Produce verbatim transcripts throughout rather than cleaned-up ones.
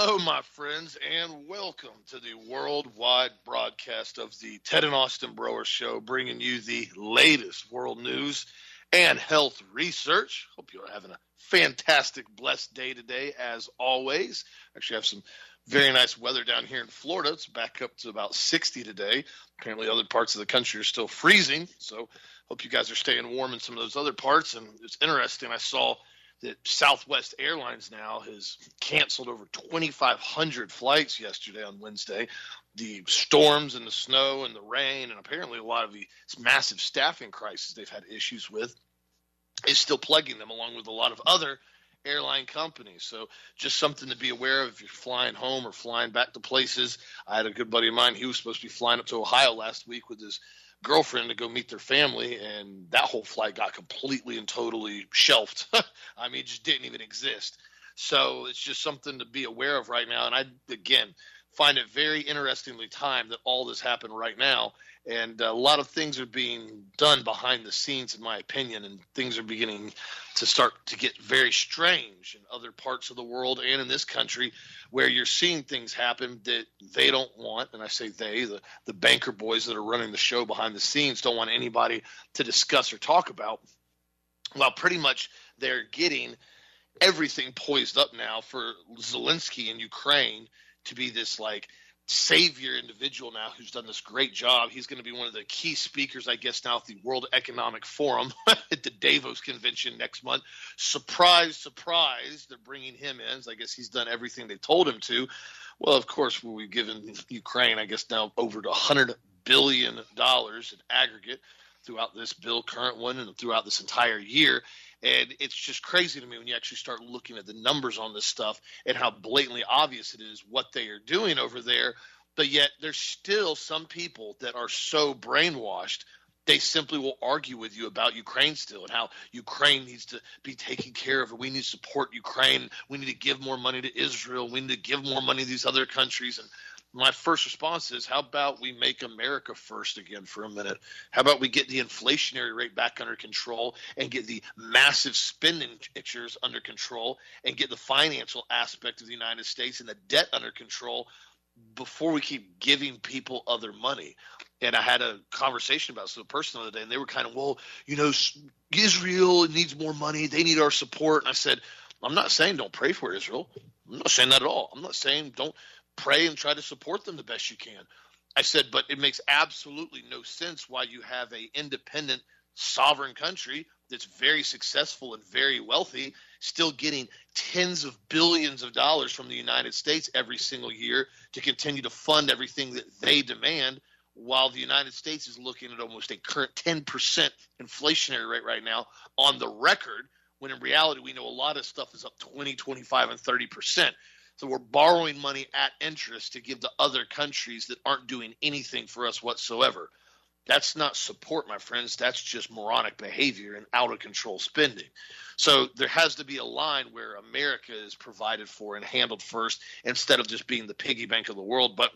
Hello, my friends, and welcome to the worldwide broadcast of the Ted and Austin Broer Show, bringing you the latest world news and health research. Hope you're having a fantastic, blessed day today, as always. Actually, have some very nice weather down here in Florida. It's back up to about sixty today. Apparently, other parts of the country are still freezing, so hope you guys are staying warm in some of those other parts. And it's interesting, I saw that Southwest Airlines now has canceled over twenty-five hundred flights yesterday on Wednesday. The storms and the snow and the rain, and apparently a lot of the massive staffing crisis they've had issues with, is still plaguing them, along with a lot of other airline companies. So just something to be aware of if you're flying home or flying back to places. I had a good buddy of mine. He was supposed to be flying up to Ohio last week with his girlfriend to go meet their family, and that whole flight got completely and totally shelved. I mean, it just didn't even exist. So it's just something to be aware of right now. And I, again, find it very interestingly timed that all this happened right now. And a lot of things are being done behind the scenes, in my opinion, and things are beginning to start to get very strange in other parts of the world and in this country, where you're seeing things happen that they don't want. And I say they, the, the banker boys that are running the show behind the scenes, don't want anybody to discuss or talk about. Well, pretty much they're getting everything poised up now for Zelensky in Ukraine to be this, like, savior individual now who's done this great job. He's going to be one of the key speakers, I guess, now at the World Economic Forum at the Davos convention next month. Surprise, surprise, they're bringing him in. So I guess he's done everything they told him to. Well, of course, we've given Ukraine, I guess, now over to one hundred billion dollars in aggregate throughout this bill, current one, and throughout this entire year. And it's just crazy to me when you actually start looking at the numbers on this stuff and how blatantly obvious it is what they are doing over there. But yet there's still some people that are so brainwashed, they simply will argue with you about Ukraine still and how Ukraine needs to be taken care of. We need to support Ukraine. We need to give more money to Israel. We need to give more money to these other countries. And my first response is, how about we make America first again for a minute? How about we get the inflationary rate back under control and get the massive spending pictures under control and get the financial aspect of the United States and the debt under control before we keep giving people other money? And I had a conversation about this with a person the other day, and they were kind of, well, you know, Israel needs more money. They need our support. And I said, I'm not saying don't pray for Israel. I'm not saying that at all. I'm not saying don't pray and try to support them the best you can. I said, but it makes absolutely no sense why you have a independent sovereign country that's very successful and very wealthy still getting tens of billions of dollars from the United States every single year to continue to fund everything that they demand, while the United States is looking at almost a current ten percent inflationary rate right now on the record, when in reality we know a lot of stuff is up twenty, twenty-five, and thirty percent. So we're borrowing money at interest to give to other countries that aren't doing anything for us whatsoever. That's not support, my friends. That's just moronic behavior and out of control spending. So there has to be a line where America is provided for and handled first, instead of just being the piggy bank of the world. But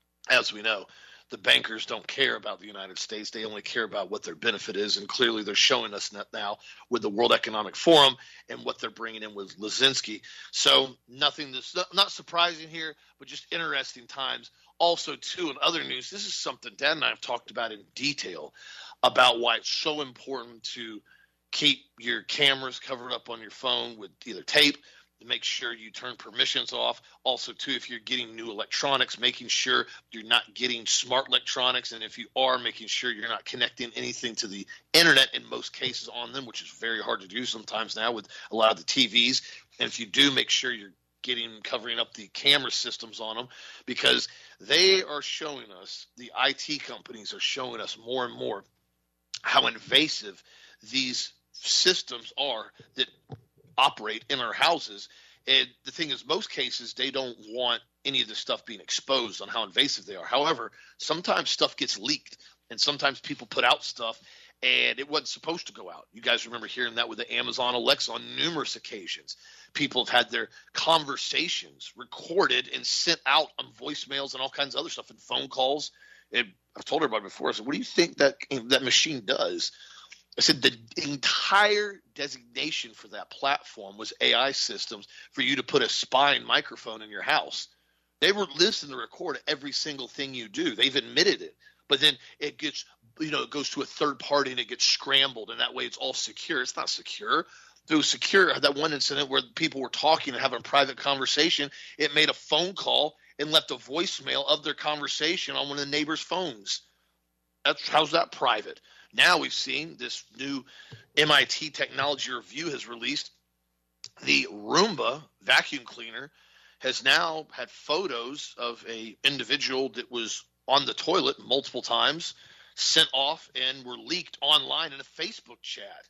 as we know, the bankers don't care about the United States. They only care about what their benefit is. And clearly they're showing us that now with the World Economic Forum and what they're bringing in with Zelensky. So nothing that's not surprising here, but just interesting times. Also, too, in other news, this is something Dan and I have talked about in detail about why it's so important to keep your cameras covered up on your phone with either tape, to make sure you turn permissions off. Also, too, if you're getting new electronics, making sure you're not getting smart electronics. And if you are, making sure you're not connecting anything to the internet in most cases on them, which is very hard to do sometimes now with a lot of the T Vs. And if you do, make sure you're getting covering up the camera systems on them, because they are showing us, the I T companies are showing us more and more how invasive these systems are that operate in our houses. And the thing is, most cases they don't want any of the stuff being exposed on how invasive they are. However, sometimes stuff gets leaked, and sometimes people put out stuff and it wasn't supposed to go out. You guys remember hearing that with the Amazon Alexa on numerous occasions. People have had their conversations recorded and sent out on voicemails and all kinds of other stuff and phone calls. And I've told everybody before, I said, what do you think that that machine does? I said the entire designation for that platform was A I systems for you to put a spine microphone in your house. They were listening to record every single thing you do. They've admitted it. But then it gets, you know, it goes to a third party and it gets scrambled, and that way it's all secure. It's not secure. If it was secure, that one incident where people were talking and having a private conversation, it made a phone call and left a voicemail of their conversation on one of the neighbors' phones. That's how's that private? Now we've seen this new M I T Technology Review has released the Roomba vacuum cleaner has now had photos of a individual that was on the toilet multiple times, sent off, and were leaked online in a Facebook chat.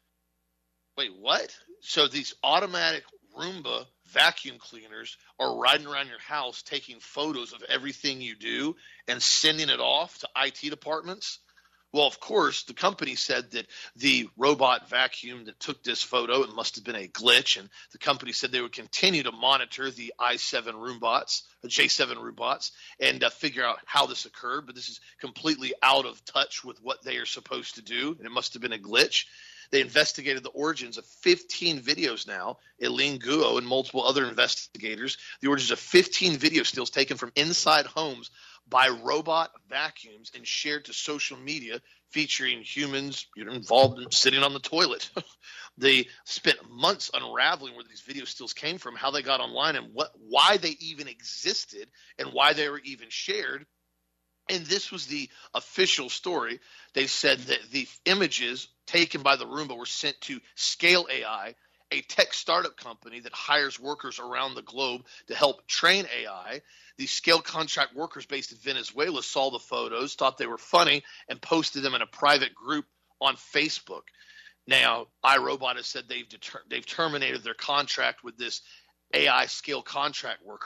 Wait, what? So these automatic Roomba vacuum cleaners are riding around your house taking photos of everything you do and sending it off to I T departments? Well, of course, the company said that the robot vacuum that took this photo, it must have been a glitch, and the company said they would continue to monitor the i seven Roombots, the J seven Roombots, and uh, figure out how this occurred. But this is completely out of touch with what they are supposed to do, and it must have been a glitch. They investigated the origins of fifteen videos now. Eileen Guo and multiple other investigators, the origins of fifteen video stills taken from inside homes by robot vacuums and shared to social media featuring humans, you know, involved in sitting on the toilet. They spent months unraveling where these video stills came from, how they got online, and what, why they even existed and why they were even shared. And this was the official story. They said that the images taken by the Roomba were sent to Scale A I, a tech startup company that hires workers around the globe to help train A I. The Scale contract workers based in Venezuela saw the photos, thought they were funny, and posted them in a private group on Facebook. Now, iRobot has said they've deter- they've terminated their contract with this A I Scale contract worker.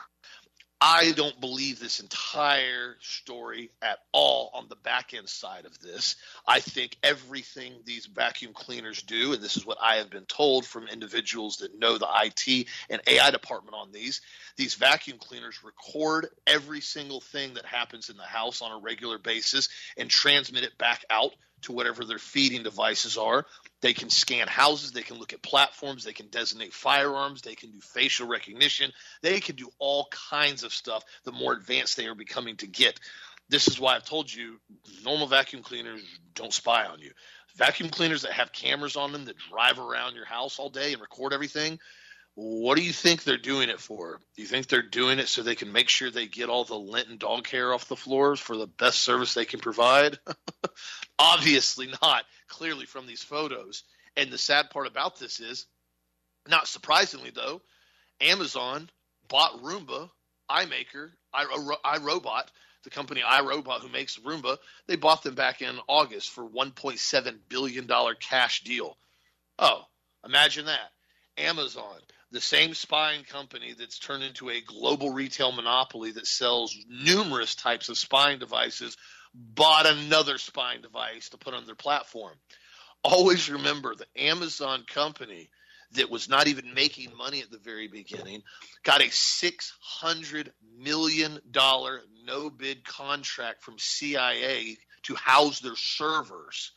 I don't believe this entire story at all on the back end side of this. I think everything these vacuum cleaners do, and this is what I have been told from individuals that know the I T and A I department on these, these vacuum cleaners record every single thing that happens in the house on a regular basis and transmit it back out to whatever their feeding devices are. They can scan houses. They can look at platforms. They can designate firearms. They can do facial recognition. They can do all kinds of stuff the more advanced they are becoming to get. This is why I've told you normal vacuum cleaners don't spy on you. Vacuum cleaners that have cameras on them that drive around your house all day and record everything, what do you think they're doing it for? Do you think they're doing it so they can make sure they get all the lint and dog hair off the floors for the best service they can provide? Obviously not, clearly from these photos. And the sad part about this is, not surprisingly though, Amazon bought Roomba, iMaker, iRobot, the company iRobot who makes Roomba. They bought them back in August for one point seven billion dollars cash deal. Oh, imagine that. Amazon, the same spying company that's turned into a global retail monopoly that sells numerous types of spying devices, bought another spying device to put on their platform. Always remember the Amazon company that was not even making money at the very beginning got a six hundred million dollars no-bid contract from C I A to house their servers.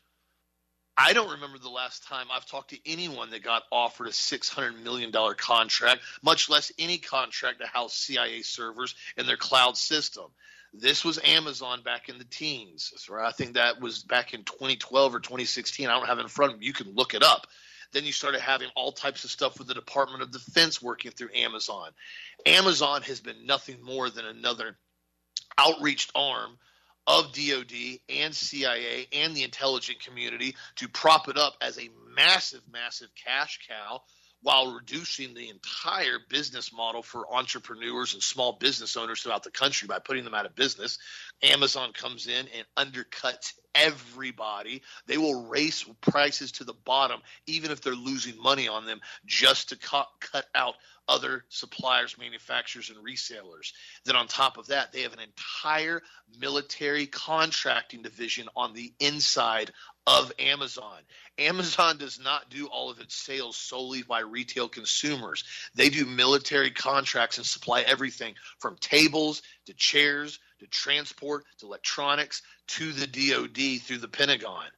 I don't remember the last time I've talked to anyone that got offered a six hundred million dollars contract, much less any contract to house C I A servers in their cloud system. This was Amazon back in the teens. So I think that was back in twenty twelve or twenty sixteen. I don't have it in front of me. You can look it up. Then you started having all types of stuff with the Department of Defense working through Amazon. Amazon has been nothing more than another outreached arm of D O D and C I A and the intelligence community to prop it up as a massive, massive cash cow while reducing the entire business model for entrepreneurs and small business owners throughout the country by putting them out of business. Amazon comes in and undercuts everybody. They will race prices to the bottom, even if they're losing money on them, just to cut, cut out other suppliers, manufacturers, and resellers. Then on top of that, they have an entire military contracting division on the inside of Amazon. Amazon does not do all of its sales solely by retail consumers. They do military contracts and supply everything from tables to chairs to transport to electronics to the D O D through the Pentagon.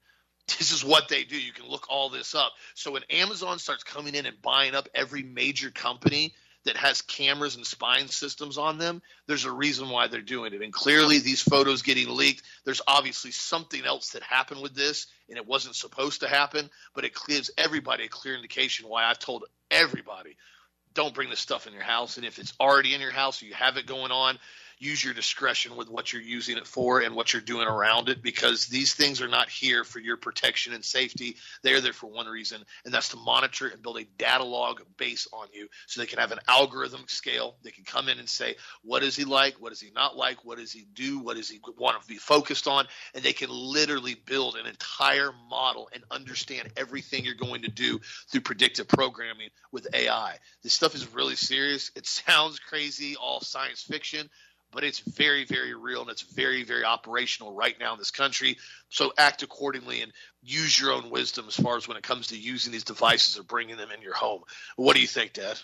This is what they do. You can look all this up. So when Amazon starts coming in and buying up every major company that has cameras and spying systems on them, there's a reason why they're doing it. And clearly these photos getting leaked, there's obviously something else that happened with this, and it wasn't supposed to happen, but it gives everybody a clear indication why I've told everybody, don't bring this stuff in your house. And if it's already in your house or you have it going on, use your discretion with what you're using it for and what you're doing around it, because these things are not here for your protection and safety. They're there for one reason, and that's to monitor and build a data log base on you so they can have an algorithm scale. They can come in and say, what is he like? What does he not like? What does he do? What does he want to be focused on? And they can literally build an entire model and understand everything you're going to do through predictive programming with A I. This stuff is really serious. It sounds crazy, all science fiction, but it's very, very real, and it's very, very operational right now in this country. So act accordingly and use your own wisdom as far as when it comes to using these devices or bringing them in your home. What do you think, Dad?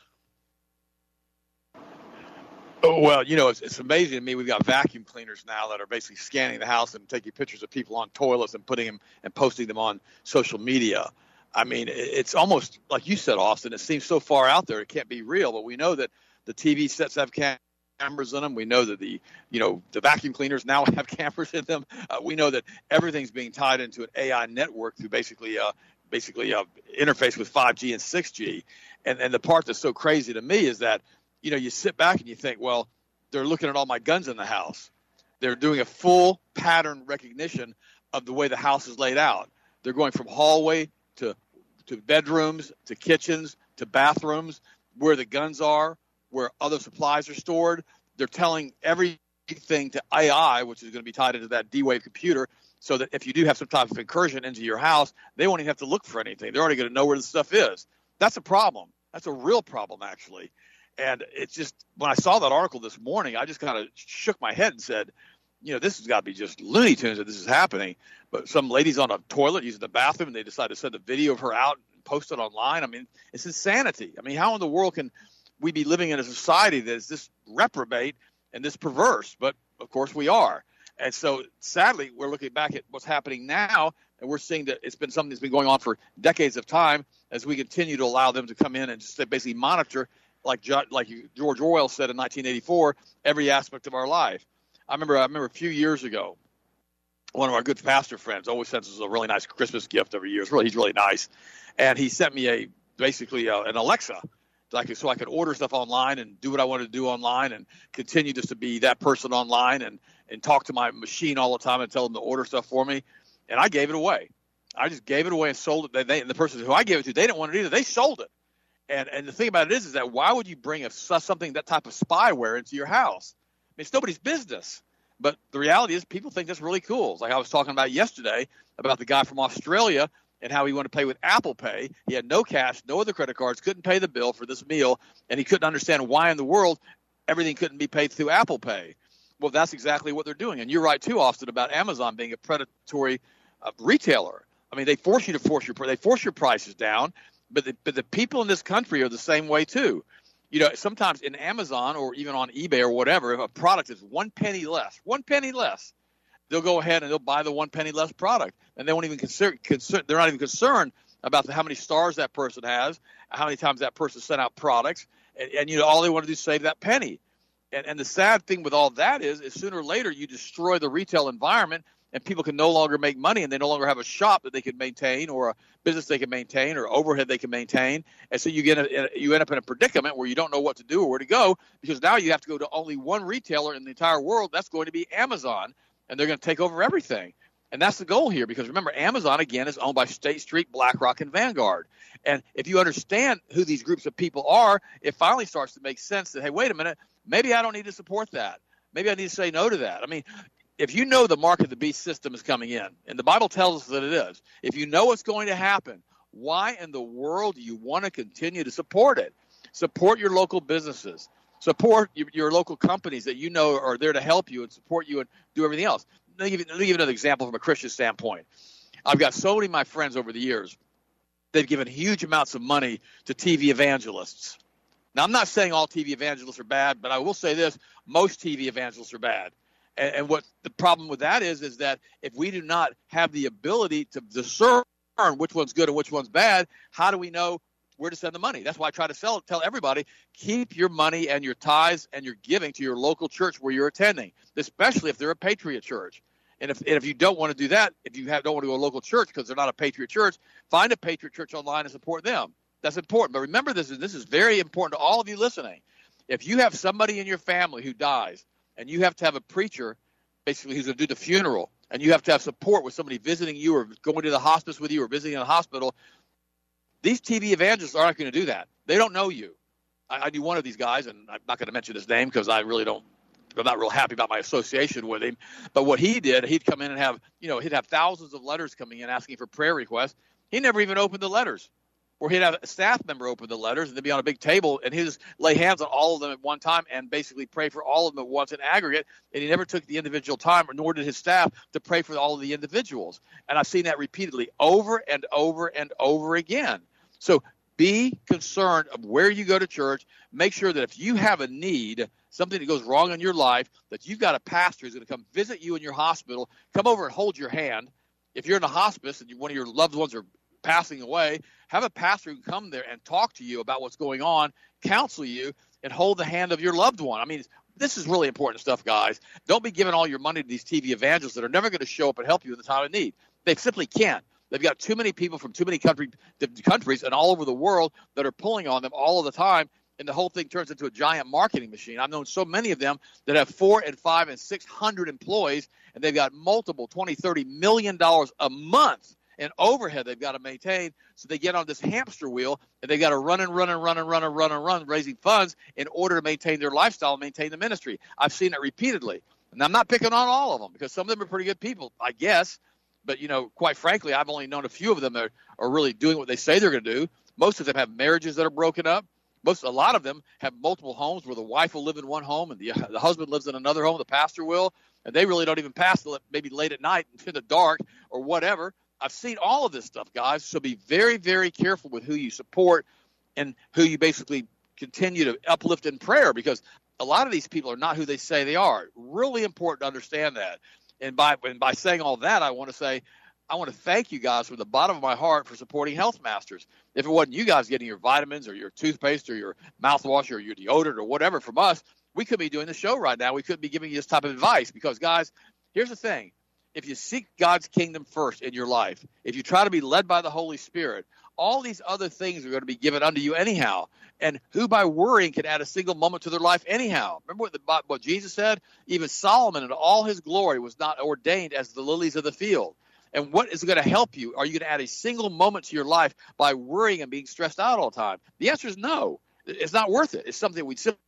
Oh, well, you know, it's, it's amazing to me. We've got vacuum cleaners now that are basically scanning the house and taking pictures of people on toilets and putting them and posting them on social media. I mean, it's almost like you said, Austin, it seems so far out there it can't be real, but we know that the T V sets have cameras cameras in them. We know that the, you know, the vacuum cleaners now have cameras in them. Uh, we know that everything's being tied into an A I network through basically, uh, basically uh, interface with five G and six G. And and the part that's so crazy to me is that, you know, you sit back and you think, well, they're looking at all my guns in the house. They're doing a full pattern recognition of the way the house is laid out. They're going from hallway to to bedrooms, to kitchens, to bathrooms, where the guns are, where other supplies are stored. They're telling everything to A I, which is going to be tied into that D-Wave computer, so that if you do have some type of incursion into your house, they won't even have to look for anything. They're already going to know where the stuff is. That's a problem. That's a real problem, actually. And it's just, when I saw that article this morning, I just kind of shook my head and said, you know, this has got to be just Looney Tunes that this is happening. But some lady's on a toilet using the bathroom, and they decide to send a video of her out and post it online. I mean, it's insanity. I mean, how in the world can we be living in a society that is this reprobate and this perverse? But of course we are. And so sadly, we're looking back at what's happening now, and we're seeing that it's been something that's been going on for decades of time as we continue to allow them to come in and just basically monitor, like like George Orwell said in nineteen eighty-four, every aspect of our life. I remember I remember a few years ago, one of our good pastor friends always sends us a really nice Christmas gift every year. It's really, he's really nice. And he sent me a basically a, an Alexa. So I could, so I could order stuff online and do what I wanted to do online and continue just to be that person online and, and talk to my machine all the time and tell them to order stuff for me. And I gave it away. I just gave it away and sold it. They, they, and the person who I gave it to, they didn't want it either. They sold it. And and the thing about it is, is that why would you bring a, something, that type of spyware into your house? I mean, it's nobody's business. But the reality is people think that's really cool. It's like I was talking about yesterday about the guy from Australia and how he wanted to pay with Apple Pay. He had no cash, no other credit cards, couldn't pay the bill for this meal, and he couldn't understand why in the world everything couldn't be paid through Apple Pay. Well, that's exactly what they're doing. And you're right, too, Austin, about Amazon being a predatory uh, retailer. I mean, they force you to force your they force your prices down, but the, but the people in this country are the same way, too. You know, sometimes in Amazon or even on eBay or whatever, if a product is one penny less, one penny less, they'll go ahead and they'll buy the one penny less product, and they won't even consider, consider they're not even concerned about the, how many stars that person has, how many times that person sent out products, and, and you know all they want to do is save that penny. And, and the sad thing with all that is, is sooner or later you destroy the retail environment, and people can no longer make money, and they no longer have a shop that they can maintain or a business they can maintain or overhead they can maintain. And so you get a, you end up in a predicament where you don't know what to do or where to go, because now you have to go to only one retailer in the entire world. That's going to be Amazon, and they're going to take over everything. And that's the goal here, because remember, Amazon, again, is owned by State Street, BlackRock, and Vanguard. And if you understand who these groups of people are, it finally starts to make sense that, hey, wait a minute, maybe I don't need to support that. Maybe I need to say no to that. I mean, if you know the mark of the beast system is coming in, and the Bible tells us that it is, if you know what's going to happen, why in the world do you want to continue to support it? Support your local businesses. Support your, your local companies that you know are there to help you and support you and do everything else. Let me give you, let me give you another example from a Christian standpoint. I've got so many of my friends over the years, they've given huge amounts of money to T V evangelists. Now, I'm not saying all T V evangelists are bad, but I will say this, most T V evangelists are bad. And, and what the problem with that is, is that if we do not have the ability to discern which one's good and which one's bad, how do we know where to send the money? That's why I try to sell, tell everybody, keep your money and your tithes and your giving to your local church where you're attending, especially if they're a Patriot church. And if and if you don't want to do that, if you have, don't want to go to a local church because they're not a Patriot church, find a Patriot church online and support them. That's important. But remember this, is this is very important to all of you listening. If you have somebody in your family who dies and you have to have a preacher basically who's going to do the funeral, and you have to have support with somebody visiting you or going to the hospice with you or visiting in a hospital, these T V evangelists aren't going to do that. They don't know you. I, I knew one of these guys, and I'm not going to mention his name because I really don't, I'm not real happy about my association with him. But what he did, he'd come in and have, you know, he'd have thousands of letters coming in asking for prayer requests. He never even opened the letters. Or he'd have a staff member open the letters, and they'd be on a big table, and he'd just lay hands on all of them at one time and basically pray for all of them at once in aggregate. And he never took the individual time, nor did his staff, to pray for all of the individuals. And I've seen that repeatedly over and over and over again. So be concerned of where you go to church. Make sure that if you have a need, something that goes wrong in your life, that you've got a pastor who's going to come visit you in your hospital, come over and hold your hand. If you're in a hospice and you, one of your loved ones are passing away, have a pastor who can come there and talk to you about what's going on, counsel you, and hold the hand of your loved one. I mean, this is really important stuff, guys. Don't be giving all your money to these T V evangelists that are never going to show up and help you in the time of need. They simply can't. They've got too many people from too many country, countries and all over the world that are pulling on them all of the time, and the whole thing turns into a giant marketing machine. I've known so many of them that have four and five and six hundred employees, and they've got multiple twenty, thirty million dollars a month and overhead they've got to maintain. So they get on this hamster wheel, and they've got to run and run and run and run and run and run, raising funds in order to maintain their lifestyle and maintain the ministry. I've seen it repeatedly. And I'm not picking on all of them because some of them are pretty good people, I guess. But, you know, quite frankly, I've only known a few of them that are really doing what they say they're going to do. Most of them have marriages that are broken up. Most, a lot of them have multiple homes where the wife will live in one home and the, the husband lives in another home, the pastor will, and they really don't even pass till maybe late at night in the dark or whatever. I've seen all of this stuff, guys, so be very, very careful with who you support and who you basically continue to uplift in prayer, because a lot of these people are not who they say they are. Really important to understand that. And by and by saying all that, I want to say I want to thank you guys from the bottom of my heart for supporting Health Masters. If it wasn't you guys getting your vitamins or your toothpaste or your mouthwash or your deodorant or whatever from us, we couldn't be doing the show right now. We couldn't be giving you this type of advice because, guys, here's the thing. If you seek God's kingdom first in your life, if you try to be led by the Holy Spirit, all these other things are going to be given unto you anyhow. And who by worrying can add a single moment to their life anyhow? Remember what, the, what Jesus said? Even Solomon in all his glory was not ordained as the lilies of the field. And what is going to help you? Are you going to add a single moment to your life by worrying and being stressed out all the time? The answer is no. It's not worth it. It's something we simply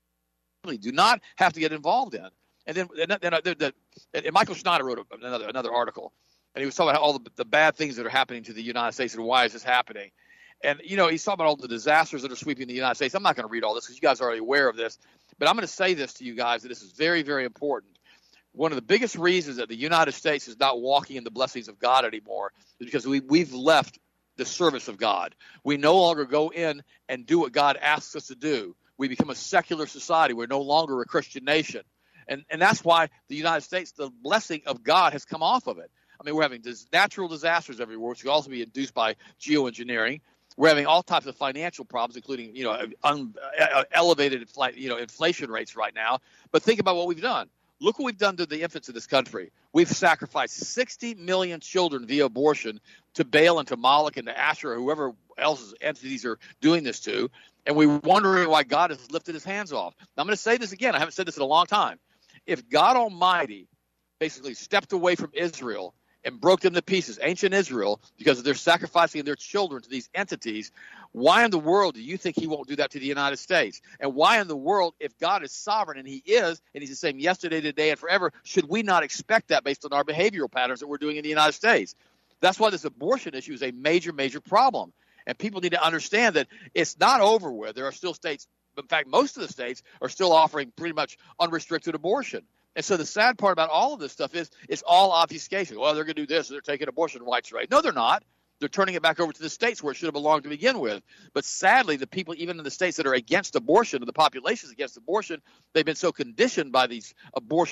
do not have to get involved in. And then, and then uh, the, the, and Michael Schneider wrote another another article, and he was talking about all the, the bad things that are happening to the United States and why is this happening. And, you know, he's talking about all the disasters that are sweeping the United States. I'm not going to read all this because you guys are already aware of this, but I'm going to say this to you guys, that this is very, very important. One of the biggest reasons that the United States is not walking in the blessings of God anymore is because we, we've left the service of God. We no longer go in and do what God asks us to do. We become a secular society. We're no longer a Christian nation. And and that's why the United States, the blessing of God has come off of it. I mean, we're having this natural disasters everywhere, which can also be induced by geoengineering. We're having all types of financial problems, including, you know, un, uh, elevated, you know, inflation rates right now. But think about what we've done. Look what we've done to the infants in this country. We've sacrificed sixty million children via abortion to Baal and to Moloch and to Asherah, whoever else's entities are doing this to. And we're wondering why God has lifted his hands off. Now, I'm going to say this again. I haven't said this in a long time. If God Almighty basically stepped away from Israel and broke them to pieces, ancient Israel, because they're sacrificing their children to these entities, why in the world do you think he won't do that to the United States? And why in the world, if God is sovereign, and he is, and he's the same yesterday, today, and forever, should we not expect that based on our behavioral patterns that we're doing in the United States? That's why this abortion issue is a major, major problem. And people need to understand that it's not over with. There are still states, in fact, most of the states are still offering pretty much unrestricted abortion. And so the sad part about all of this stuff is it's all obfuscation. Well, they're going to do this. They're taking abortion rights away. No, they're not. They're turning it back over to the states where it should have belonged to begin with. But sadly, the people, even in the states that are against abortion, and the populations against abortion, they've been so conditioned by these abortion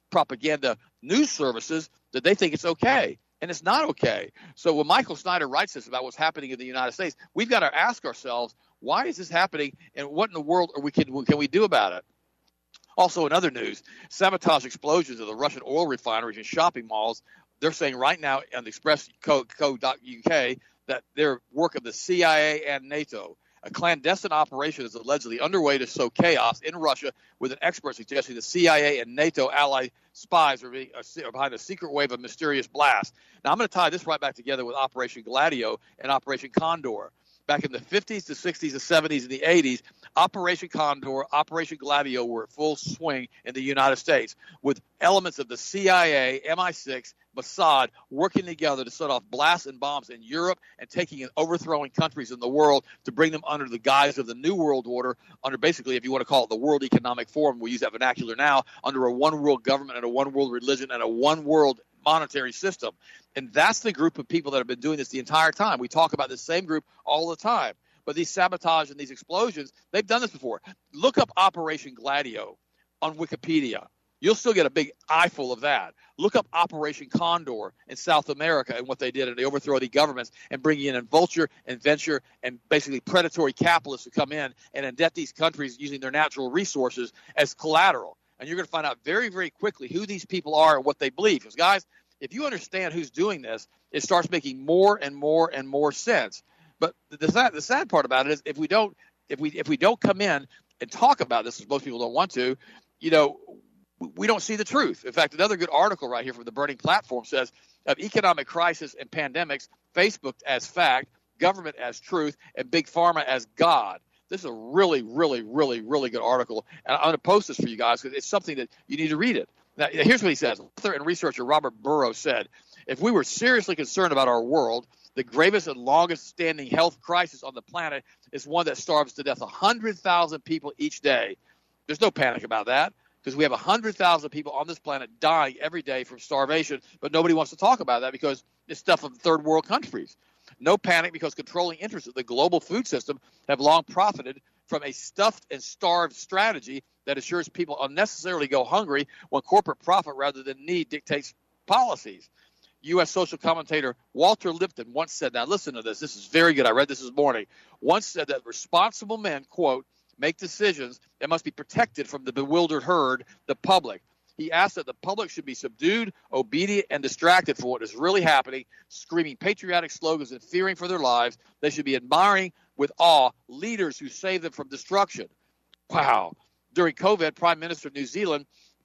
propaganda news services that they think it's okay. And it's not okay. So when Michael Snyder writes this about what's happening in the United States, we've got to ask ourselves, why is this happening, and what in the world are we can, can we do about it? Also, in other news, sabotage explosions of the Russian oil refineries and shopping malls. They're saying right now on the express co dot U K that they're work of the C I A and NATO. A clandestine operation is allegedly underway to sow chaos in Russia, with an expert suggesting the C I A and NATO ally spies are, being, are behind a secret wave of mysterious blasts. Now, I'm going to tie this right back together with Operation Gladio and Operation Condor. Back in the fifties, the sixties, the seventies, and the eighties, Operation Condor, Operation Gladio were at full swing in the United States, with elements of the C I A, M I six, Mossad working together to set off blasts and bombs in Europe and taking and overthrowing countries in the world to bring them under the guise of the New World Order, under basically, if you want to call it the World Economic Forum, we use that vernacular now, under a one world government and a one world religion and a one world monetary system. And that's the group of people that have been doing this the entire time. We talk about the same group all the time. But these sabotage and these explosions, they've done this before. Look up Operation Gladio on Wikipedia. You'll still get a big eyeful of that. Look up Operation Condor in South America and what they did, and they overthrow the governments and bring in and vulture and venture and basically predatory capitalists who come in and indebt these countries using their natural resources as collateral. And you're going to find out very, very quickly who these people are and what they believe. Because, guys, if you understand who's doing this, it starts making more and more and more sense. But the sad, the sad part about it is if we don't if we if we don't come in and talk about this, as most people don't want to, you know, we don't see the truth. In fact, another good article right here from the Burning Platform says, of economic crisis and pandemics, Facebook as fact, government as truth, and Big Pharma as God. This is a really, really, really, really good article. And I'm going to post this for you guys because it's something that you need to read it. Now, here's what he says. Author and researcher Robert Burrows said, if we were seriously concerned about our world, the gravest and longest standing health crisis on the planet is one that starves to death one hundred thousand people each day. There's no panic about that because we have one hundred thousand people on this planet dying every day from starvation, but nobody wants to talk about that because it's stuff of third world countries. No panic because controlling interests of the global food system have long profited from a stuffed and starved strategy that assures people unnecessarily go hungry when corporate profit rather than need dictates policies. U S social commentator Walter Lipton once said, now listen to this, this is very good, I read this this morning, once said that responsible men, quote, make decisions that must be protected from the bewildered herd, the public. He asked that the public should be subdued, obedient, and distracted for what is really happening, screaming patriotic slogans and fearing for their lives. They should be admiring with awe leaders who save them from destruction. Wow. During COVID, Prime Minister of New Zealand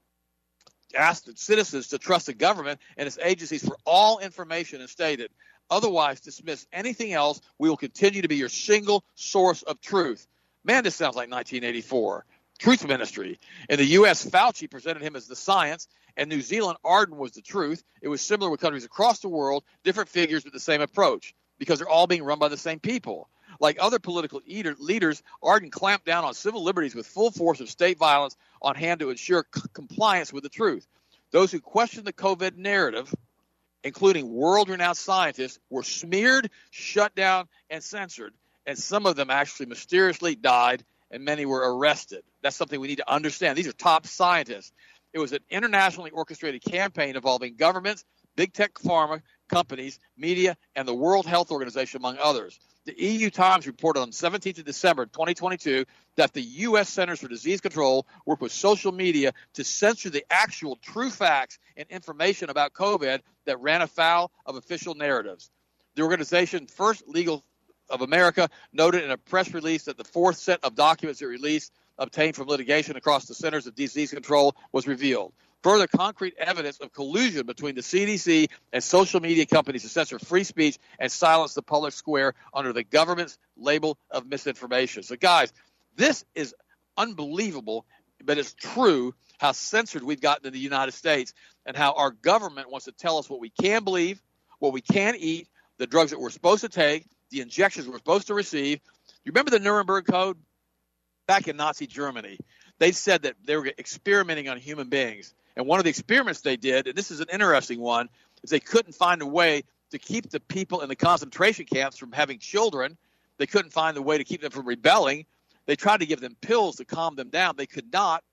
asked citizens to trust the government and its agencies for all information and stated, otherwise dismiss anything else, we will continue to be your single source of truth. Man, this sounds like nineteen eighty-four. Truth Ministry. In the U S, Fauci presented him as the science, and New Zealand, Ardern was the truth. It was similar with countries across the world, different figures with the same approach, because they're all being run by the same people. Like other political leaders, Ardern clamped down on civil liberties with full force of state violence on hand to ensure c- compliance with the truth. Those who questioned the COVID narrative, including world-renowned scientists, were smeared, shut down, and censored, and some of them actually mysteriously died, and many were arrested. That's something we need to understand. These are top scientists. It was an internationally orchestrated campaign involving governments, big tech pharma companies, media, and the World Health Organization, among others. The E U Times reported on the seventeenth of December, twenty twenty-two, that the U S Centers for Disease Control worked with social media to censor the actual true facts and information about COVID that ran afoul of official narratives. The organization, First Legal of America, noted in a press release that the fourth set of documents it released obtained from litigation across the Centers of Disease Control was revealed. Further concrete evidence of collusion between the C D C and social media companies to censor free speech and silence the public square under the government's label of misinformation. So, guys, this is unbelievable, but it's true how censored we've gotten in the United States and how our government wants to tell us what we can believe, what we can eat, the drugs that we're supposed to take, the injections we're supposed to receive. You remember the Nuremberg Code? Back in Nazi Germany, they said that they were experimenting on human beings. And one of the experiments they did, and this is an interesting one, is they couldn't find a way to keep the people in the concentration camps from having children. They couldn't find a way to keep them from rebelling. They tried to give them pills to calm them down. They could not.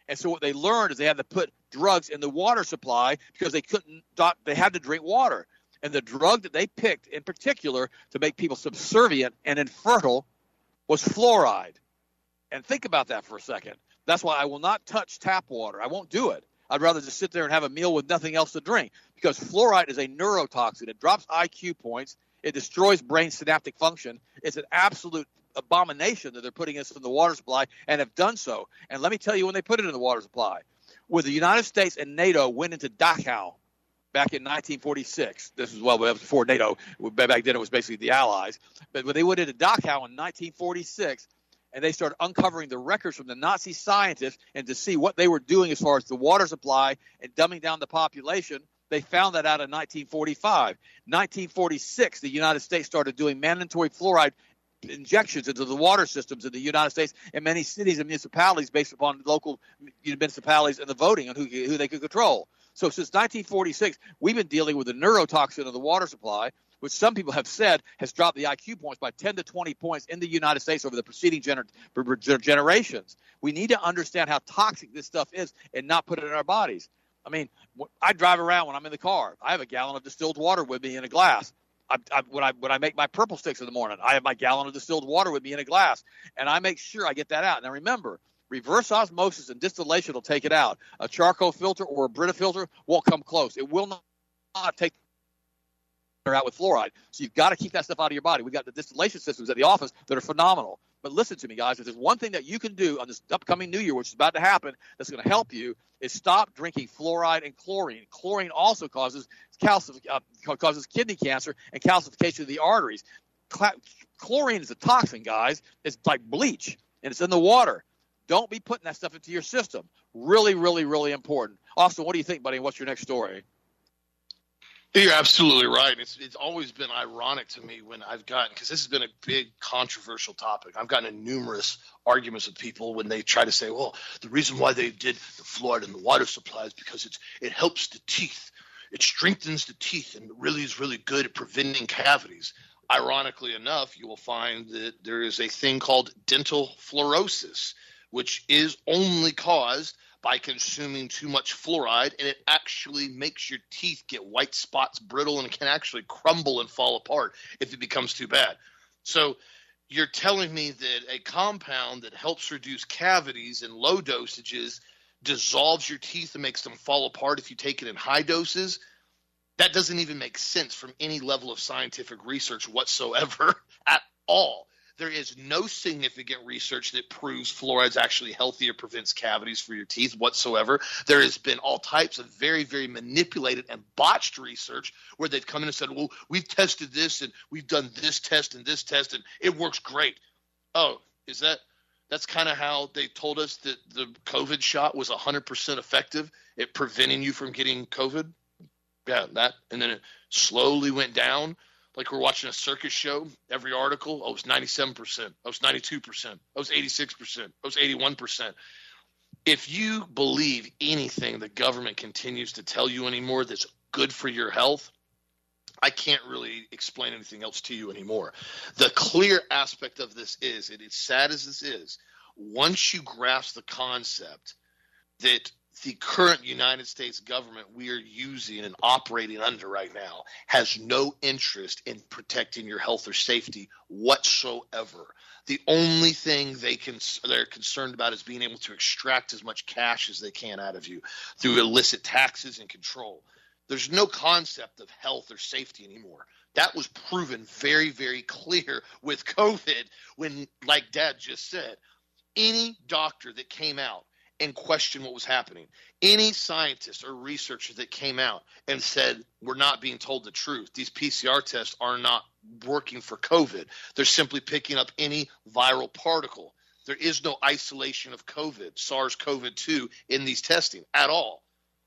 And so what they learned is they had to put drugs in the water supply because they couldn't – they had to drink water. And the drug that they picked in particular to make people subservient and infertile was fluoride. And think about that for a second. That's why I will not touch tap water. I won't do it. I'd rather just sit there and have a meal with nothing else to drink because fluoride is a neurotoxin. It drops I Q points. It destroys brain synaptic function. It's an absolute abomination that they're putting this in the water supply and have done so. And let me tell you when they put it in the water supply. When the United States and NATO went into Dachau back in nineteen forty-six, this was well before NATO. Back then it was basically the Allies. But when they went into Dachau in nineteen forty-six, and they started uncovering the records from the Nazi scientists and to see what they were doing as far as the water supply and dumbing down the population, they found that out in nineteen forty-five. nineteen forty-six, the United States started doing mandatory fluoride injections into the water systems in the United States and many cities and municipalities based upon local municipalities and the voting on who, who they could control. So since nineteen forty-six, we've been dealing with the neurotoxin of the water supply, which some people have said has dropped the I Q points by ten to twenty points in the United States over the preceding gener- generations. We need to understand how toxic this stuff is and not put it in our bodies. I mean, I drive around when I'm in the car. I have a gallon of distilled water with me in a glass. I, I, when I when I make my purple sticks in the morning, I have my gallon of distilled water with me in a glass, and I make sure I get that out. Now remember, reverse osmosis and distillation will take it out. A charcoal filter or a Brita filter won't come close. It will not, not take out with fluoride. So you've got to keep that stuff out of your body. We've got the distillation systems at the office that are phenomenal. But listen to me, guys. If there's one thing that you can do on this upcoming new year, which is about to happen, that's going to help you, is stop drinking fluoride and chlorine. Chlorine also causes calcium, uh, causes kidney cancer and calcification of the arteries. Cl- chlorine is a toxin, guys. It's like bleach, and it's in the water. Don't be putting that stuff into your system. Really, really, really important. Austin, what do you think, buddy? What's your next story? You're absolutely right. It's it's always been ironic to me when I've gotten, because this has been a big controversial topic. I've gotten in numerous arguments with people when they try to say, well, the reason why they did the fluoride in the water supply is because it's it helps the teeth. It strengthens the teeth and really is really good at preventing cavities. Ironically enough, you will find that there is a thing called dental fluorosis, which is only caused by consuming too much fluoride, and it actually makes your teeth get white spots, brittle, and can actually crumble and fall apart if it becomes too bad. So you're telling me that a compound that helps reduce cavities in low dosages dissolves your teeth and makes them fall apart if you take it in high doses? That doesn't even make sense from any level of scientific research whatsoever at all. There is no significant research that proves fluoride's actually healthy or prevents cavities for your teeth whatsoever. There has been all types of very, very manipulated and botched research where they've come in and said, well, we've tested this and we've done this test and this test and it works great. Oh, is that – that's kind of how they told us that the COVID shot was one hundred percent effective at preventing you from getting COVID? Yeah, that – and then it slowly went down. Like we're watching a circus show, every article, oh, it was ninety-seven percent, oh, it was ninety-two percent, oh, it was eighty-six percent, oh, it was eighty-one percent. If you believe anything the government continues to tell you anymore that's good for your health, I can't really explain anything else to you anymore. The clear aspect of this is, and as sad as this is, once you grasp the concept that the current United States government we are using and operating under right now has no interest in protecting your health or safety whatsoever. The only thing they can, they're concerned about is being able to extract as much cash as they can out of you through illicit taxes and control. There's no concept of health or safety anymore. That was proven very, very clear with COVID when, like Dad just said, any doctor that came out and question what was happening. Any scientist or researcher that came out and said, we're not being told the truth, these P C R tests are not working for COVID. They're simply picking up any viral particle. There is no isolation of COVID, SARS-C o V two in these testing at all.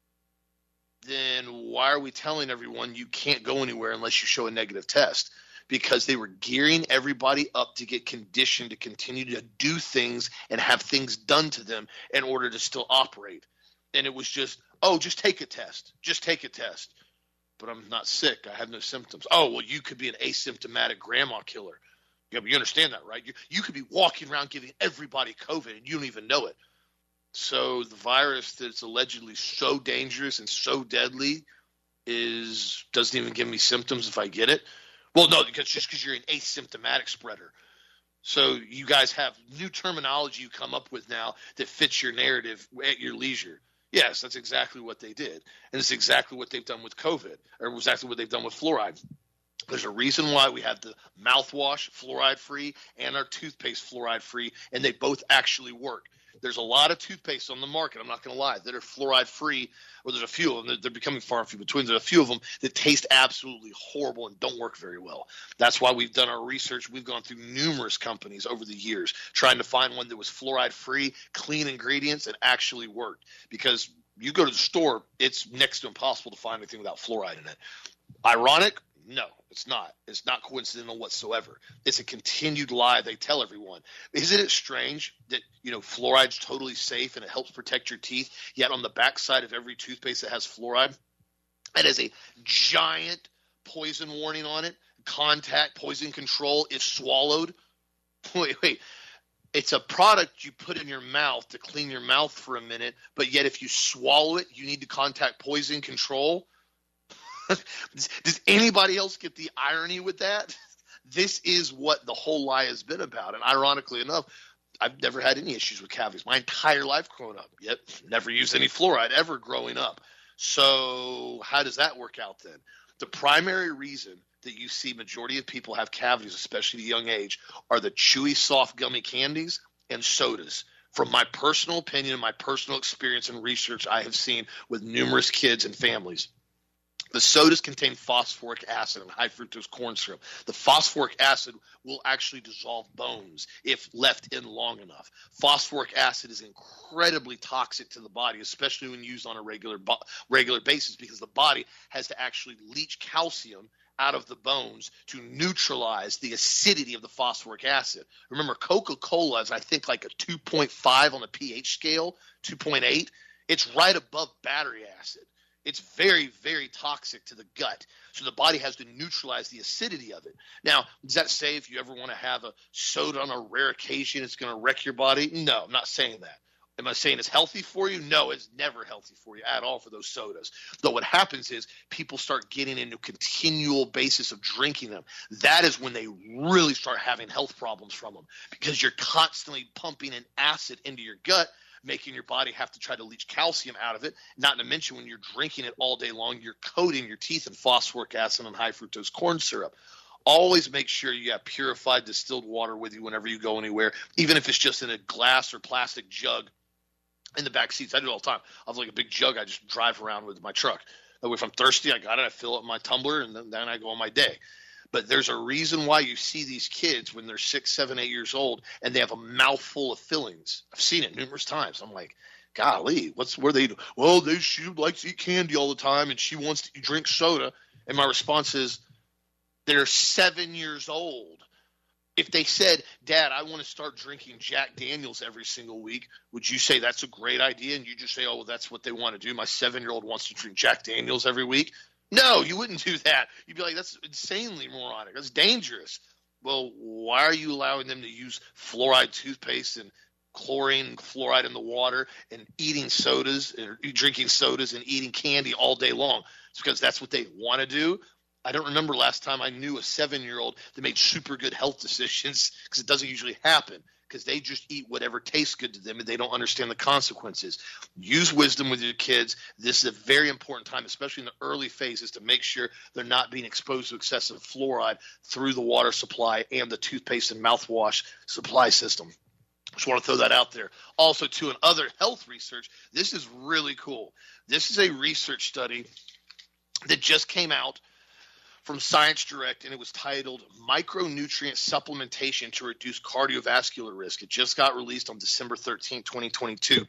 Then why are we telling everyone you can't go anywhere unless you show a negative test? Because they were gearing everybody up to get conditioned to continue to do things and have things done to them in order to still operate. And it was just, oh, just take a test. Just take a test. But I'm not sick. I have no symptoms. Oh, well, you could be an asymptomatic grandma killer. Yeah, but you understand that, right? You, you could be walking around giving everybody COVID and you don't even know it. So the virus that's allegedly so dangerous and so deadly is doesn't even give me symptoms if I get it. Well, no, because just because you're an asymptomatic spreader. So you guys have new terminology you come up with now that fits your narrative at your leisure. Yes, that's exactly what they did. And it's exactly what they've done with COVID, or exactly what they've done with fluoride. There's a reason why we have the mouthwash fluoride-free and our toothpaste fluoride-free, and they both actually work. There's a lot of toothpaste on the market, I'm not going to lie, that are fluoride-free, or there's a few of them, they're, they're becoming far and few between. There's a few of them that taste absolutely horrible and don't work very well. That's why we've done our research. We've gone through numerous companies over the years trying to find one that was fluoride-free, clean ingredients, and actually worked. Because you go to the store, it's next to impossible to find anything without fluoride in it. Ironic? No, it's not. It's not coincidental whatsoever. It's a continued lie they tell everyone. Isn't it strange that, you know, fluoride's totally safe and it helps protect your teeth, yet on the backside of every toothpaste that has fluoride, it has a giant poison warning on it, contact, poison control if swallowed. Wait, wait. It's a product you put in your mouth to clean your mouth for a minute, but yet if you swallow it, you need to contact poison control. Does anybody else get the irony with that? This is what the whole lie has been about. And ironically enough, I've never had any issues with cavities my entire life growing up. Yet never used any fluoride ever growing up. So how does that work out then? The primary reason that you see majority of people have cavities, especially at a young age, are the chewy, soft, gummy candies and sodas. From my personal opinion and my personal experience and research I have seen with numerous kids and families, the sodas contain phosphoric acid and high fructose corn syrup. The phosphoric acid will actually dissolve bones if left in long enough. Phosphoric acid is incredibly toxic to the body, especially when used on a regular bo- regular basis, because the body has to actually leach calcium out of the bones to neutralize the acidity of the phosphoric acid. Remember, Coca-Cola is, I think, like a two point five on the pH scale, two point eight. It's right above battery acid. It's very, very toxic to the gut. So the body has to neutralize the acidity of it. Now, does that say if you ever want to have a soda on a rare occasion, it's going to wreck your body? No, I'm not saying that. Am I saying it's healthy for you? No, it's never healthy for you at all for those sodas. Though what happens is people start getting into a continual basis of drinking them. That is when they really start having health problems from them, because you're constantly pumping an acid into your gut, making your body have to try to leach calcium out of it. Not to mention when you're drinking it all day long, you're coating your teeth in phosphoric acid and high fructose corn syrup. Always make sure you have purified distilled water with you whenever you go anywhere, even if it's just in a glass or plastic jug in the back seats. I do it all the time. I have like a big jug I just drive around with my truck. That way if I'm thirsty, I got it, I fill up my tumbler, and then, then I go on my day. But there's a reason why you see these kids when they're six, seven, eight years old, and they have a mouthful of fillings. I've seen it numerous times. I'm like, golly, what's where they do? Well, they she likes to eat candy all the time, and she wants to drink soda. And my response is, they're seven years old. If they said, Dad, I want to start drinking Jack Daniels every single week, would you say that's a great idea? And you just say, oh, well, that's what they want to do. My seven-year-old wants to drink Jack Daniels every week. No, you wouldn't do that. You'd be like, that's insanely moronic. That's dangerous. Well, why are you allowing them to use fluoride toothpaste and chlorine and fluoride in the water and eating sodas or drinking sodas and eating candy all day long? It's because that's what they want to do. I don't remember last time I knew a seven-year-old that made super good health decisions, because it doesn't usually happen, because they just eat whatever tastes good to them and they don't understand the consequences. Use wisdom with your kids. This is a very important time, especially in the early phases, to make sure they're not being exposed to excessive fluoride through the water supply and the toothpaste and mouthwash supply system. Just want to throw that out there. Also, too, in other health research, this is really cool. This is a research study that just came out from Science Direct, and it was titled Micronutrient Supplementation to Reduce Cardiovascular Risk. It just got released on December thirteenth, twenty twenty-two.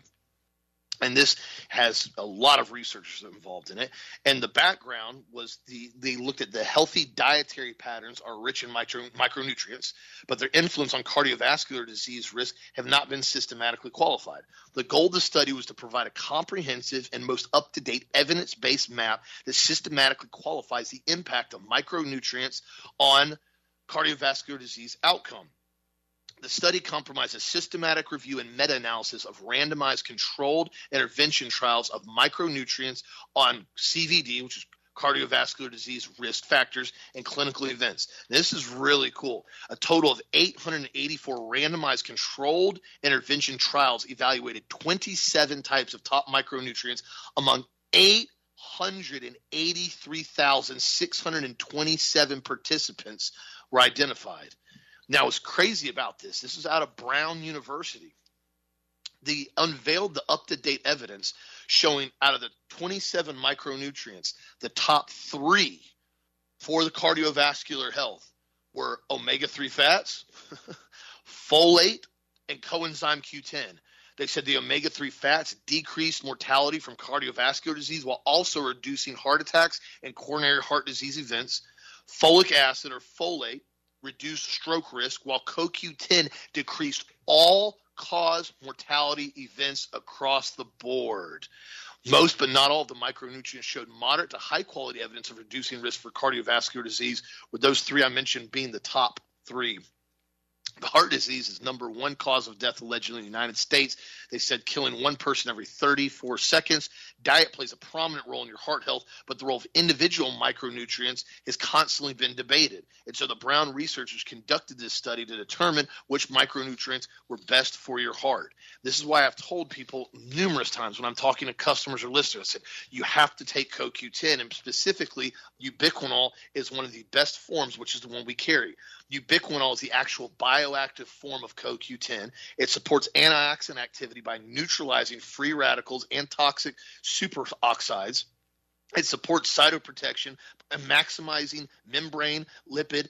And this has a lot of researchers involved in it. And the background was the they looked at the healthy dietary patterns are rich in micro, micronutrients, but their influence on cardiovascular disease risk have not been systematically qualified. The goal of the study was to provide a comprehensive and most up-to-date evidence-based map that systematically qualifies the impact of micronutrients on cardiovascular disease outcome. The study comprised a systematic review and meta-analysis of randomized controlled intervention trials of micronutrients on C V D, which is cardiovascular disease risk factors, and clinical events. This is really cool. A total of eight hundred eighty-four randomized controlled intervention trials evaluated twenty-seven types of top micronutrients among eight hundred eighty-three thousand six hundred twenty-seven participants were identified. Now, what's crazy about this, this is out of Brown University. They unveiled the up-to-date evidence showing out of the twenty-seven micronutrients, the top three for the cardiovascular health were omega three fats, folate, and coenzyme Q ten. They said the omega three fats decreased mortality from cardiovascular disease while also reducing heart attacks and coronary heart disease events. Folic acid, or folate, reduced stroke risk, while C O Q ten decreased all-cause mortality events across the board. Most but not all of the micronutrients showed moderate to high-quality evidence of reducing risk for cardiovascular disease, with those three I mentioned being the top three. Heart disease is number one cause of death allegedly in the United States. They said killing one person every thirty-four seconds. Diet plays a prominent role in your heart health, but the role of individual micronutrients has constantly been debated. And so the Brown researchers conducted this study to determine which micronutrients were best for your heart. This is why I've told people numerous times when I'm talking to customers or listeners, I said, you have to take C O Q ten, and specifically ubiquinol is one of the best forms, which is the one we carry. Ubiquinol is the actual bioactive form of C O Q ten. It supports antioxidant activity by neutralizing free radicals and toxic superoxides. It supports cytoprotection and maximizing membrane lipid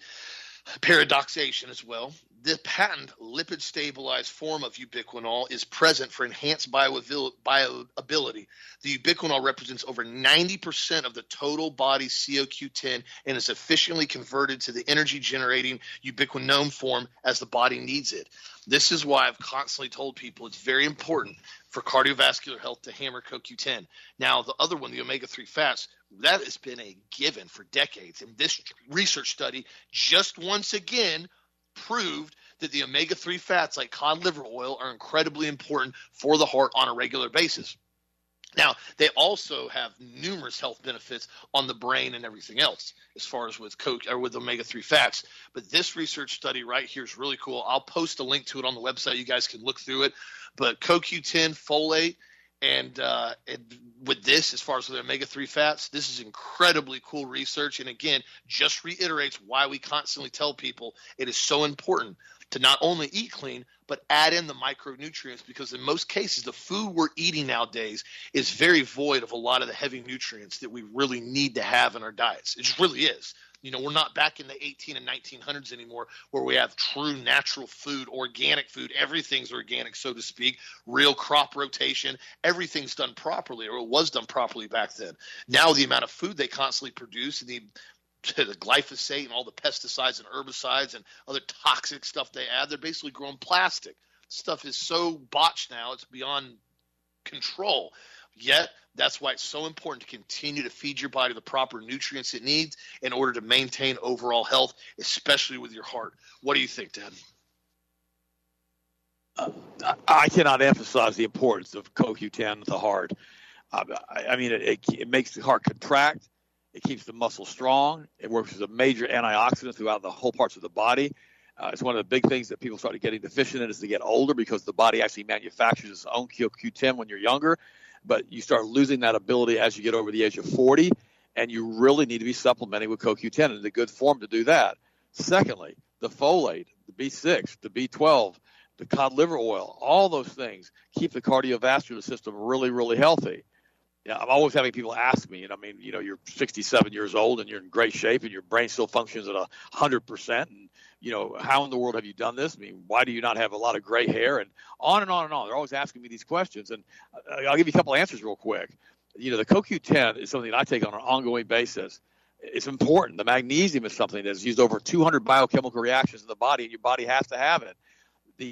paradoxation as well. The patent lipid stabilized form of ubiquinol is present for enhanced bioavail- bioavailability. The ubiquinol represents over ninety percent of the total body's C O Q ten and is efficiently converted to the energy generating ubiquinone form as the body needs it. This is why I've constantly told people it's very important for cardiovascular health to hammer C O Q ten. Now, the other one, the omega three fats, that has been a given for decades. And this research study just once again proved that the omega three fats like cod liver oil are incredibly important for the heart on a regular basis. Now, they also have numerous health benefits on the brain and everything else as far as with Coke or with omega three fats. But this research study right here is really cool. I'll post a link to it on the website. You guys can look through it. But C O Q ten, folate, and, uh, and with this, as far as the omega three fats, this is incredibly cool research. And again, just reiterates why we constantly tell people it is so important to not only eat clean, but add in the micronutrients, because in most cases, the food we're eating nowadays is very void of a lot of the heavy nutrients that we really need to have in our diets. It just really is. You know, we're not back in the eighteen and nineteen hundreds anymore where we have true natural food, organic food. Everything's organic, so to speak, real crop rotation. Everything's done properly, or it was done properly back then. Now the amount of food they constantly produce and the the glyphosate and all the pesticides and herbicides and other toxic stuff they add, they're basically growing plastic. Stuff is so botched now, it's beyond control. Yet, that's why it's so important to continue to feed your body the proper nutrients it needs in order to maintain overall health, especially with your heart. What do you think, Dad? Uh, I cannot emphasize the importance of C O Q ten with the heart. Uh, I, I mean, it, it, it makes the heart contract. It keeps the muscle strong. It works as a major antioxidant throughout the whole parts of the body. Uh, it's one of the big things that people start getting deficient in as they get older, because the body actually manufactures its own C O Q ten when you're younger. But you start losing that ability as you get over the age of forty, and you really need to be supplementing with C O Q ten in a good form to do that. Secondly, the folate, the B six, the B twelve, the cod liver oil, all those things keep the cardiovascular system really, really healthy. Yeah, I'm always having people ask me, and I mean, you know, you're sixty-seven years old and you're in great shape and your brain still functions at one hundred percent. And, you know, how in the world have you done this? I mean, why do you not have a lot of gray hair? And on and on and on. They're always asking me these questions. And I'll give you a couple of answers real quick. You know, the C O Q ten is something that I take on an ongoing basis. It's important. The magnesium is something that's used over two hundred biochemical reactions in the body, and your body has to have it. The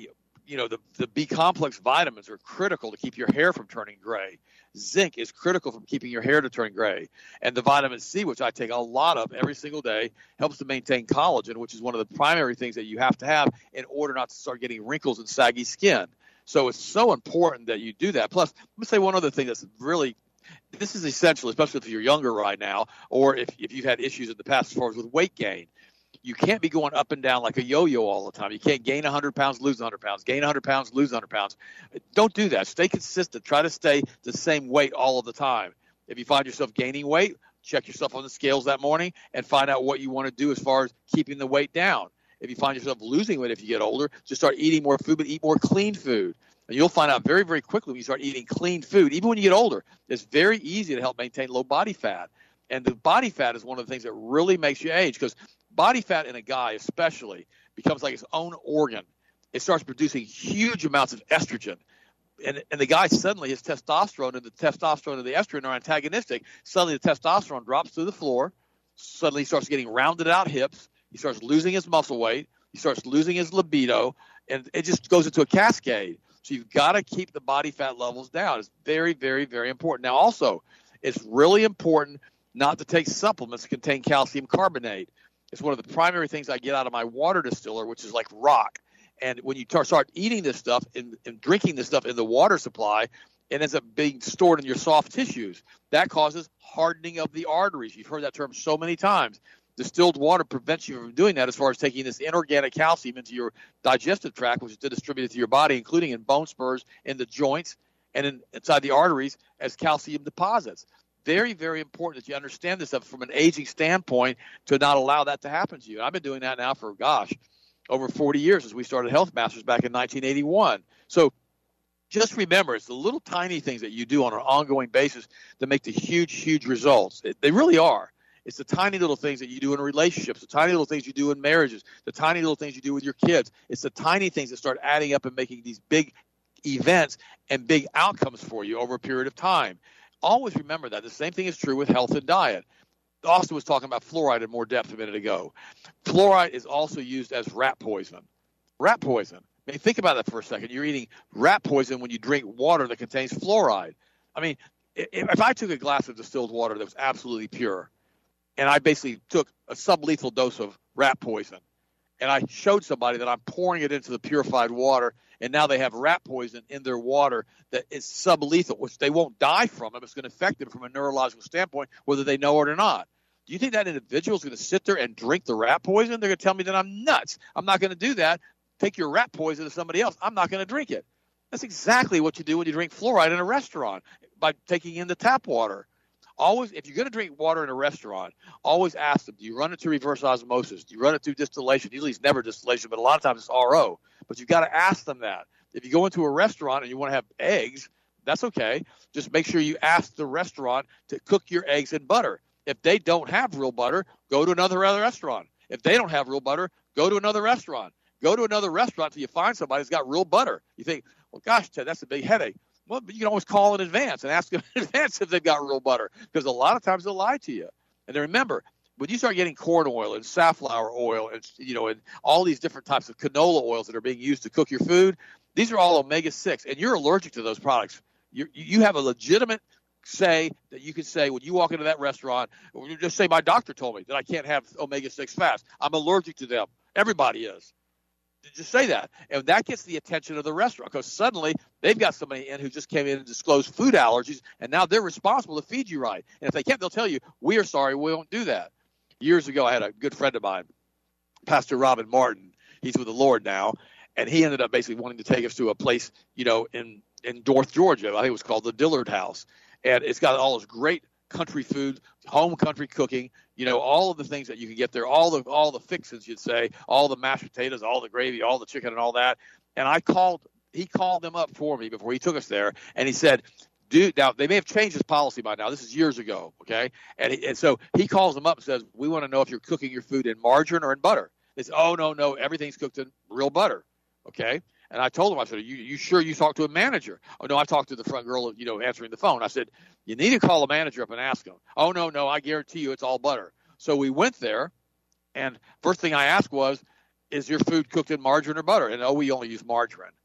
you know, the, the B complex vitamins are critical to keep your hair from turning gray. Zinc is critical from keeping your hair to turn gray. And the vitamin C, which I take a lot of every single day, helps to maintain collagen, which is one of the primary things that you have to have in order not to start getting wrinkles and saggy skin. So it's so important that you do that. Plus, let me say one other thing that's really, this is essential, especially if you're younger right now, or if, if you've had issues in the past as far as with weight gain. You can't be going up and down like a yo-yo all the time. You can't gain one hundred pounds, lose one hundred pounds, gain one hundred pounds, lose one hundred pounds. Don't do that. Stay consistent. Try to stay the same weight all of the time. If you find yourself gaining weight, check yourself on the scales that morning and find out what you want to do as far as keeping the weight down. If you find yourself losing weight if you get older, just start eating more food, but eat more clean food. And you'll find out very, very quickly when you start eating clean food, even when you get older, it's very easy to help maintain low body fat. And the body fat is one of the things that really makes you age, because body fat in a guy especially becomes like its own organ. It starts producing huge amounts of estrogen. And, and the guy suddenly, his testosterone and the testosterone and the estrogen are antagonistic. Suddenly the testosterone drops through the floor. Suddenly he starts getting rounded out hips. He starts losing his muscle weight. He starts losing his libido. And it just goes into a cascade. So you've got to keep the body fat levels down. It's very, very, very important. Now also, it's really important not to take supplements that contain calcium carbonate. It's one of the primary things I get out of my water distiller, which is like rock. And when you start eating this stuff and, and drinking this stuff in the water supply, it ends up being stored in your soft tissues. That causes hardening of the arteries. You've heard that term so many times. Distilled water prevents you from doing that as far as taking this inorganic calcium into your digestive tract, which is to distribute it to your body, including in bone spurs, in the joints, and in, inside the arteries as calcium deposits. Very, very important that you understand this stuff from an aging standpoint to not allow that to happen to you. I've been doing that now for, gosh, over forty years since we started Health Masters back in nineteen eighty-one. So just remember, it's the little tiny things that you do on an ongoing basis that make the huge, huge results. It, they really are. It's the tiny little things that you do in relationships, the tiny little things you do in marriages, the tiny little things you do with your kids. It's the tiny things that start adding up and making these big events and big outcomes for you over a period of time. Always remember that. The same thing is true with health and diet. Austin was talking about fluoride in more depth a minute ago. Fluoride is also used as rat poison. Rat poison. I mean, think about that for a second. You're eating rat poison when you drink water that contains fluoride. I mean, if I took a glass of distilled water that was absolutely pure, and I basically took a sublethal dose of rat poison, and I showed somebody that I'm pouring it into the purified water, and now they have rat poison in their water that is sublethal, which they won't die from it. It's going to affect them from a neurological standpoint, whether they know it or not. Do you think that individual is going to sit there and drink the rat poison? They're going to tell me that I'm nuts. I'm not going to do that. Take your rat poison to somebody else. I'm not going to drink it. That's exactly what you do when you drink fluoride in a restaurant, by taking in the tap water. Always, if you're going to drink water in a restaurant, always ask them, do you run it through reverse osmosis? Do you run it through distillation? Usually it's never distillation, but a lot of times it's R O. But you've got to ask them that. If you go into a restaurant and you want to have eggs, that's okay. Just make sure you ask the restaurant to cook your eggs in butter. If they don't have real butter, go to another other restaurant. If they don't have real butter, go to another restaurant. Go to another restaurant until you find somebody who's got real butter. You think, well, gosh, Ted, that's a big headache. Well, you can always call in advance and ask them in advance if they've got real butter, because a lot of times they'll lie to you. And then remember, when you start getting corn oil and safflower oil and, you know, and all these different types of canola oils that are being used to cook your food, these are all omega six, and you're allergic to those products. You you have a legitimate say that you can say when you walk into that restaurant, or you just say, my doctor told me that I can't have omega six fats. I'm allergic to them. Everybody is. Just say that. And that gets the attention of the restaurant, because suddenly they've got somebody in who just came in and disclosed food allergies, and now they're responsible to feed you right. And if they can't, they'll tell you, we are sorry, we won't do that. Years ago, I had a good friend of mine, Pastor Robin Martin. He's with the Lord now, and he ended up basically wanting to take us to a place, you know, in, in North Georgia. I think it was called the Dillard House. And it's got all this great country food, home country cooking, you know, all of the things that you can get there, all the all the fixins, you'd say, all the mashed potatoes, all the gravy, all the chicken and all that. And I called, he called them up for me before he took us there, and he said, dude, now they may have changed his policy by now. This is years ago, okay? And, he, and so he calls them up and says, we want to know if you're cooking your food in margarine or in butter. They said, oh, no, no, everything's cooked in real butter, okay? And I told him, I said, you, you sure you talked to a manager? Oh, no, I talked to the front girl, you know, answering the phone. I said, you need to call the manager up and ask him. Oh, no, no, I guarantee you it's all butter. So we went there, and first thing I asked was, is your food cooked in margarine or butter? And, oh, we only use margarine.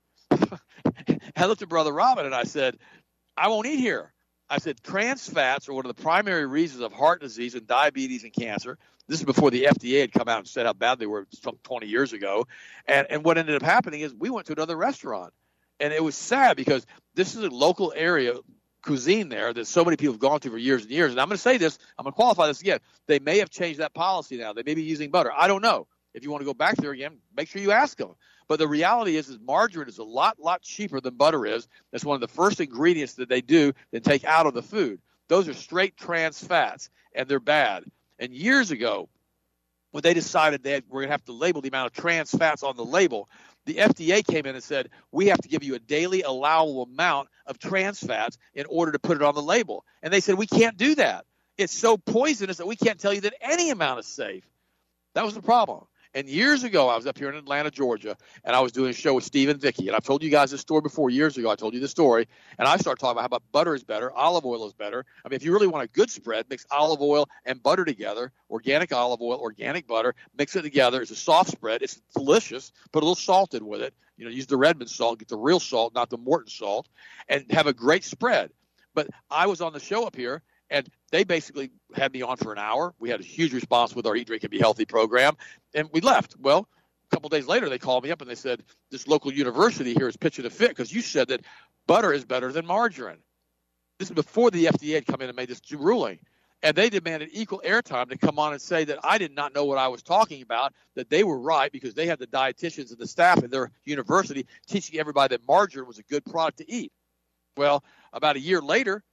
I looked at Brother Robin and I said, I won't eat here. I said, trans fats are one of the primary reasons of heart disease and diabetes and cancer. This is before the F D A had come out and said how bad they were some twenty years ago. And, and what ended up happening is we went to another restaurant. And it was sad because this is a local area cuisine there that so many people have gone to for years and years. And I'm going to say this, I'm going to qualify this again. They may have changed that policy now. They may be using butter. I don't know. If you want to go back there again, make sure you ask them. But the reality is, is margarine is a lot, lot cheaper than butter is. That's one of the first ingredients that they do and take out of the food. Those are straight trans fats, and they're bad. And years ago, when they decided that we're going to have to label the amount of trans fats on the label, the F D A came in and said, we have to give you a daily allowable amount of trans fats in order to put it on the label. And they said, we can't do that. It's so poisonous that we can't tell you that any amount is safe. That was the problem. And years ago, I was up here in Atlanta, Georgia, and I was doing a show with Steve and Vicky. And I've told you guys this story before years ago. I told you the story. And I started talking about how about butter is better, olive oil is better. I mean, if you really want a good spread, mix olive oil and butter together, organic olive oil, organic butter, mix it together. It's a soft spread. It's delicious. Put a little salt in with it. You know, use the Redmond salt, get the real salt, not the Morton salt, and have a great spread. But I was on the show up here, and they basically had me on for an hour. We had a huge response with our Eat, Drink, and Be Healthy program, and we left. Well, a couple of days later, they called me up, and they said, this local university here is pitching a fit because you said that butter is better than margarine. This is before the F D A had come in and made this ruling. And they demanded equal airtime to come on and say that I did not know what I was talking about, that they were right because they had the dietitians and the staff in their university teaching everybody that margarine was a good product to eat. Well, about a year later,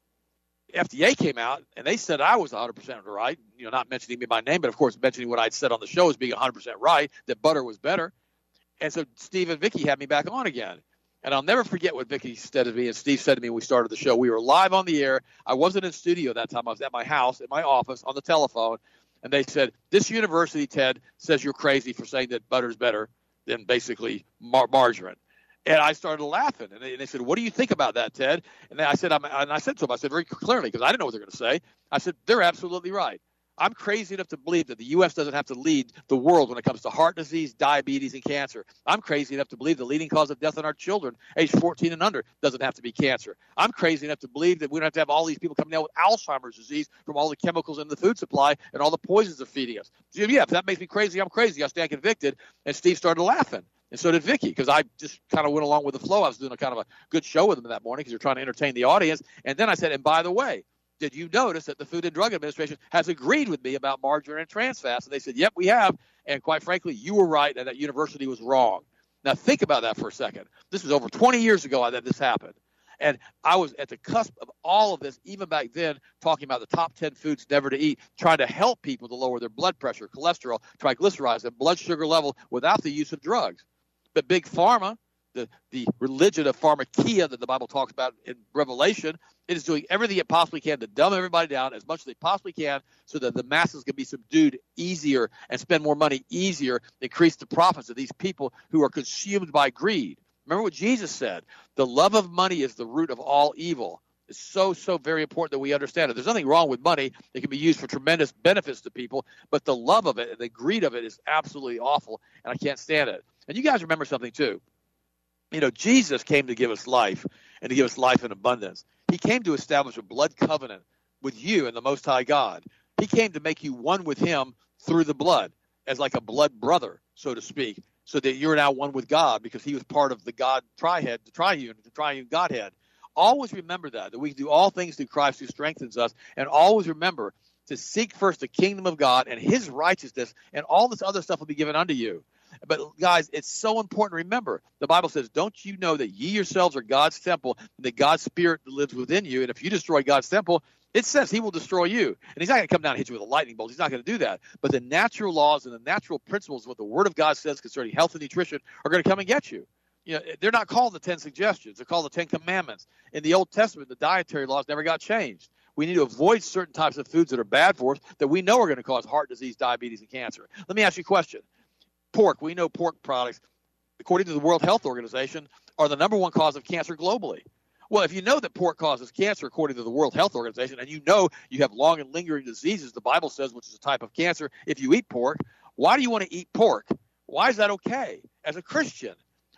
F D A came out, and they said I was one hundred percent right, you know, not mentioning me by name, but, of course, mentioning what I'd said on the show as being one hundred percent right, that butter was better. And so Steve and Vicky had me back on again. And I'll never forget what Vicky said to me and Steve said to me when we started the show. We were live on the air. I wasn't in studio that time. I was at my house, at my office, on the telephone. And they said, this university, Ted, says you're crazy for saying that butter's better than basically mar- margarine. And I started laughing, and they, and they said, what do you think about that, Ted? And then I said, I'm, and I said to them, I said very clearly, because I didn't know what they were going to say. I said, they're absolutely right. I'm crazy enough to believe that the U S doesn't have to lead the world when it comes to heart disease, diabetes, and cancer. I'm crazy enough to believe the leading cause of death in our children, age fourteen and under, doesn't have to be cancer. I'm crazy enough to believe that we don't have to have all these people coming down with Alzheimer's disease from all the chemicals in the food supply and all the poisons they're feeding us. So, yeah, if that makes me crazy, I'm crazy. I stand convicted. And Steve started laughing. And so did Vicky, because I just kind of went along with the flow. I was doing a kind of a good show with them that morning because they're trying to entertain the audience. And then I said, and by the way, did you notice that the Food and Drug Administration has agreed with me about margarine and trans fats? And they said, yep, we have. And quite frankly, you were right, and that university was wrong. Now, think about that for a second. This was over twenty years ago that this happened. And I was at the cusp of all of this, even back then, talking about the top ten foods never to eat, trying to help people to lower their blood pressure, cholesterol, triglycerides, and blood sugar level without the use of drugs. But Big Pharma, the, the religion of pharmakia that the Bible talks about in Revelation, it is doing everything it possibly can to dumb everybody down as much as they possibly can so that the masses can be subdued easier and spend more money easier, increase the profits of these people who are consumed by greed. Remember what Jesus said, the love of money is the root of all evil. It's so, so very important that we understand it. There's nothing wrong with money. It can be used for tremendous benefits to people, but the love of it and the greed of it is absolutely awful, and I can't stand it. And you guys remember something too. You know, Jesus came to give us life and to give us life in abundance. He came to establish a blood covenant with you and the Most High God. He came to make you one with him through the blood as like a blood brother, so to speak, so that you're now one with God because he was part of the God trihead, the triune, the triune Godhead. Always remember that, that we can do all things through Christ who strengthens us, and always remember to seek first the kingdom of God and his righteousness, and all this other stuff will be given unto you. But, guys, it's so important to remember. The Bible says, don't you know that ye yourselves are God's temple and that God's Spirit lives within you? And if you destroy God's temple, it says he will destroy you. And he's not going to come down and hit you with a lightning bolt. He's not going to do that. But the natural laws and the natural principles of what the Word of God says concerning health and nutrition are going to come and get you. You know, they're not called the ten suggestions. They're called the Ten Commandments. In the Old Testament, the dietary laws never got changed. We need to avoid certain types of foods that are bad for us that we know are going to cause heart disease, diabetes, and cancer. Let me ask you a question. Pork, we know pork products, according to the World Health Organization, are the number one cause of cancer globally. Well, if you know that pork causes cancer, according to the World Health Organization, and you know you have long and lingering diseases, the Bible says, which is a type of cancer, if you eat pork, why do you want to eat pork? Why is that okay as a Christian?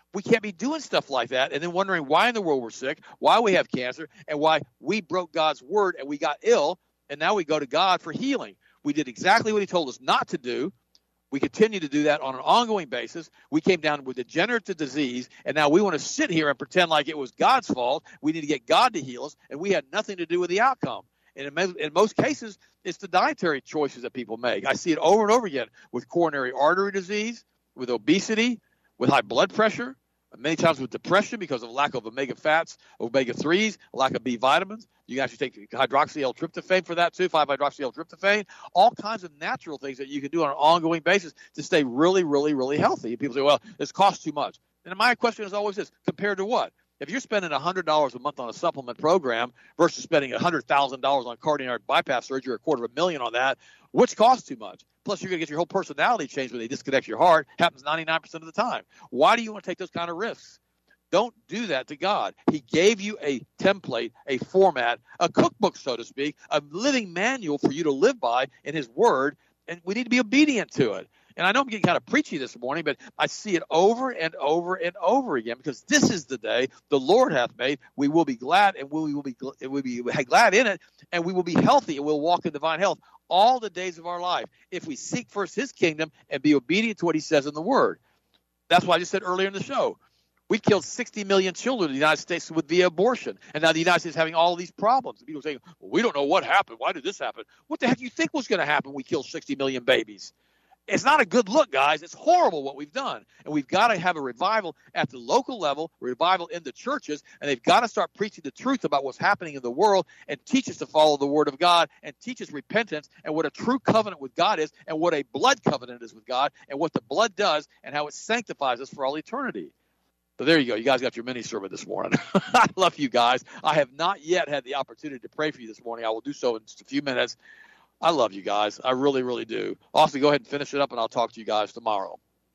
We can't be doing stuff like that and then wondering why in the world we're sick, why we have cancer, and why we broke God's word and we got ill, and now we go to God for healing. We did exactly what he told us not to do. We continue to do that on an ongoing basis. We came down with degenerative disease, and now we want to sit here and pretend like it was God's fault. We need to get God to heal us, and we had nothing to do with the outcome. And in, in most cases, it's the dietary choices that people make. I see it over and over again with coronary artery disease, with obesity, with high blood pressure, many times with depression because of lack of omega fats, omega threes, lack of B vitamins. You can actually take hydroxy-L-tryptophan for that too, five hydroxy-L-tryptophan, all kinds of natural things that you can do on an ongoing basis to stay really, really, really healthy. And people say, well, this costs too much. And my question is always this, compared to what? If you're spending one hundred dollars a month on a supplement program versus spending one hundred thousand dollars on coronary bypass surgery or a quarter of a million on that, which costs too much? Plus, you're going to get your whole personality changed when they disconnect your heart. Happens ninety-nine percent of the time. Why do you want to take those kind of risks? Don't do that to God. He gave you a template, a format, a cookbook, so to speak, a living manual for you to live by in his word, and we need to be obedient to it. And I know I'm getting kind of preachy this morning, but I see it over and over and over again because this is the day the Lord hath made. We will be glad, and we will be, we will be glad in it, and we will be healthy, and we'll walk in divine health all the days of our life if we seek first his kingdom and be obedient to what he says in the word. That's why I just said earlier in the show, we've killed sixty million children in the United States with via abortion, and now the United States is having all of these problems. And people are saying, well, we don't know what happened. Why did this happen? What the heck do you think was going to happen when we killed sixty million babies? It's not a good look, guys. It's horrible what we've done. And we've got to have a revival at the local level, revival in the churches, and they've got to start preaching the truth about what's happening in the world and teach us to follow the word of God and teach us repentance and what a true covenant with God is and what a blood covenant is with God and what the blood does and how it sanctifies us for all eternity. So there you go. You guys got your mini sermon this morning. I love you guys. I have not yet had the opportunity to pray for you this morning. I will do so in just a few minutes. I love you guys. I really, really do. Austin, go ahead and finish it up, and I'll talk to you guys tomorrow.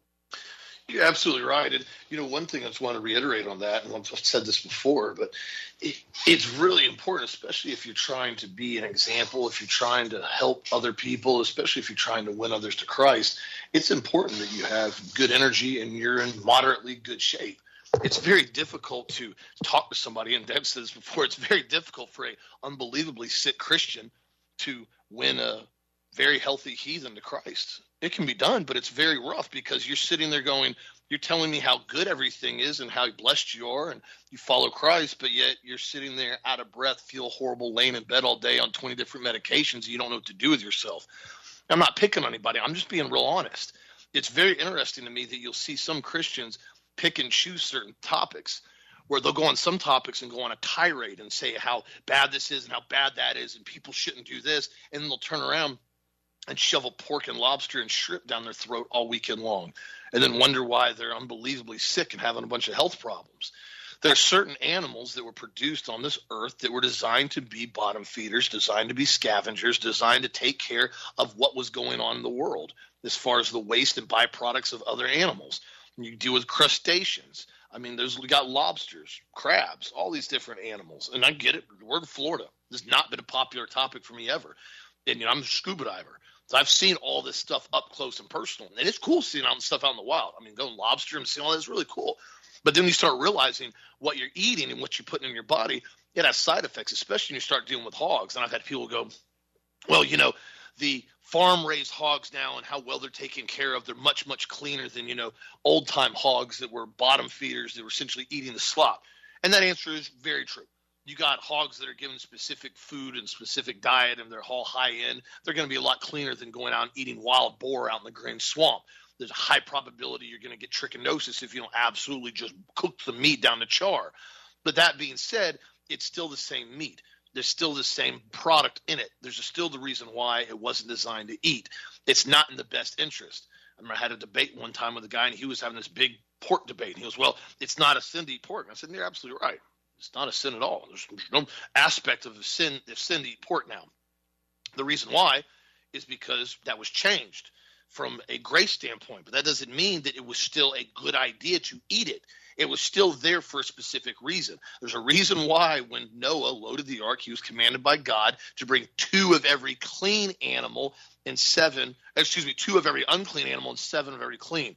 You're absolutely right. And, you know, one thing I just want to reiterate on that, and I've said this before, but it, it's really important, especially if you're trying to be an example, if you're trying to help other people, especially if you're trying to win others to Christ. It's important that you have good energy and you're in moderately good shape. It's very difficult to talk to somebody, and Deb said this before, it's very difficult for an unbelievably sick Christian to win a very healthy heathen to Christ. It can be done, but it's very rough because you're sitting there going, you're telling me how good everything is and how blessed you are and you follow Christ, but yet you're sitting there out of breath, feel horrible, laying in bed all day on twenty different medications and you don't know what to do with yourself. I'm not picking on anybody. I'm just being real honest. It's very interesting to me that you'll see some Christians pick and choose certain topics where they'll go on some topics and go on a tirade and say how bad this is and how bad that is and people shouldn't do this, and then they'll turn around and shovel pork and lobster and shrimp down their throat all weekend long and then wonder why they're unbelievably sick and having a bunch of health problems. There are certain animals that were produced on this earth that were designed to be bottom feeders, designed to be scavengers, designed to take care of what was going on in the world as far as the waste and byproducts of other animals. And you deal with crustaceans. I mean, there's we got lobsters, crabs, all these different animals. And I get it. We're in Florida. This has not been a popular topic for me ever. And, you know, I'm a scuba diver. So I've seen all this stuff up close and personal. And it's cool seeing all this stuff out in the wild. I mean, going lobster and seeing all that is really cool. But then you start realizing what you're eating and what you're putting in your body, it has side effects, especially when you start dealing with hogs. And I've had people go, well, you know, the farm-raised hogs now and how well they're taken care of, they're much, much cleaner than, you know, old-time hogs that were bottom feeders that were essentially eating the slop. And that answer is very true. You got hogs that are given specific food and specific diet and they're all high-end. They're going to be a lot cleaner than going out and eating wild boar out in the green swamp. There's a high probability you're going to get trichinosis if you don't absolutely just cook the meat down to char. But that being said, it's still the same meat. There's still the same product in it. There's still the reason why it wasn't designed to eat. It's not in the best interest. I remember I had a debate one time with a guy, and he was having this big pork debate. And he goes, well, it's not a sin to eat pork. And I said, you're absolutely right. It's not a sin at all. There's no aspect of a sin, of sin to eat pork now. The reason why is because that was changed from a grace standpoint. But that doesn't mean that it was still a good idea to eat it. It was still there for a specific reason. There's a reason why when Noah loaded the ark, he was commanded by God to bring two of every clean animal and seven, excuse me, two of every unclean animal and seven of every clean.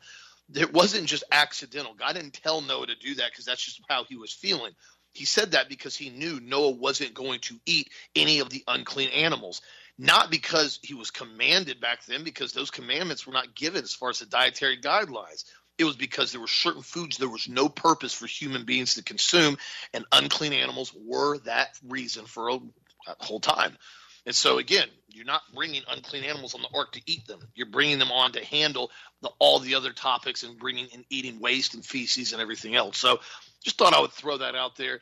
it wasn't just accidental. God didn't tell Noah to do that because that's just how he was feeling. He said that because he knew Noah wasn't going to eat any of the unclean animals, not because he was commanded back then, because those commandments were not given as far as the dietary guidelines. It was because there were certain foods there was no purpose for human beings to consume, and unclean animals were that reason for a, a whole time. And so, again, you're not bringing unclean animals on the ark to eat them. You're bringing them on to handle the, all the other topics and bringing and eating waste and feces and everything else. So just thought I would throw that out there.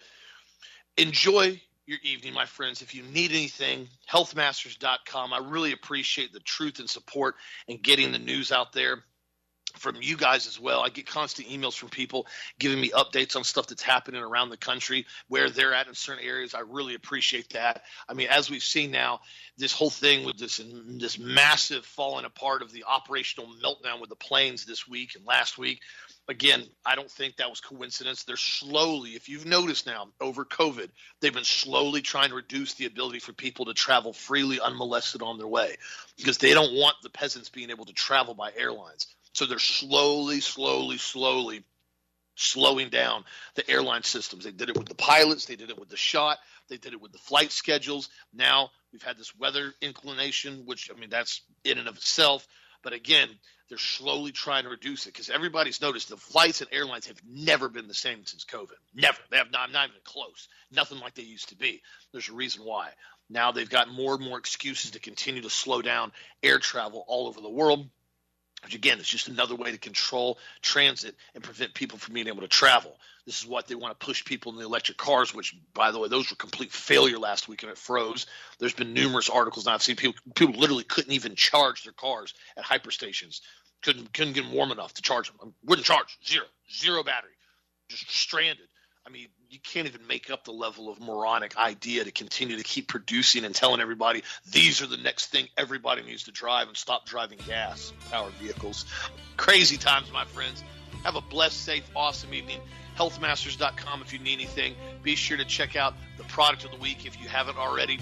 Enjoy your evening, my friends. If you need anything, health masters dot com. I really appreciate the truth and support and getting the news out there from you guys as well. I get constant emails from people giving me updates on stuff that's happening around the country, where they're at in certain areas. I really appreciate that. I mean, as we've seen now, this whole thing with this this massive falling apart of the operational meltdown with the planes this week and last week. Again, I don't think that was coincidence. They're slowly, if you've noticed now, over COVID, they've been slowly trying to reduce the ability for people to travel freely, unmolested on their way, because they don't want the peasants being able to travel by airlines. So they're slowly, slowly, slowly slowing down the airline systems. They did it with the pilots. They did it with the shot. They did it with the flight schedules. Now we've had this weather inclination, which, I mean, that's in and of itself. But again, they're slowly trying to reduce it because everybody's noticed the flights and airlines have never been the same since COVID. Never. They have not, not even close. Nothing like they used to be. There's a reason why. Now they've got more and more excuses to continue to slow down air travel all over the world. Which, again, is just another way to control transit and prevent people from being able to travel. This is what they want to push people in the electric cars, which, by the way, those were complete failure last week and it froze. There's been numerous articles now. I've seen people people literally couldn't even charge their cars at hyperstations. Couldn't couldn't get them warm enough to charge them. Wouldn't charge. Zero. Zero battery. Just stranded. I mean, you can't even make up the level of moronic idea to continue to keep producing and telling everybody these are the next thing everybody needs to drive and stop driving gas-powered vehicles. Crazy times, my friends. Have a blessed, safe, awesome evening. health masters dot com if you need anything. Be sure to check out the product of the week if you haven't already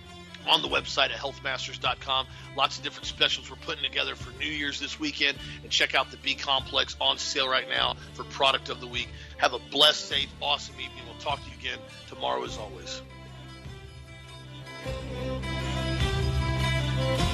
on the website at health masters dot com. Lots of different specials we're putting together for New Year's this weekend. And check out the B Complex on sale right now for product of the week. Have a blessed, safe, awesome evening. We'll talk to you again tomorrow as always.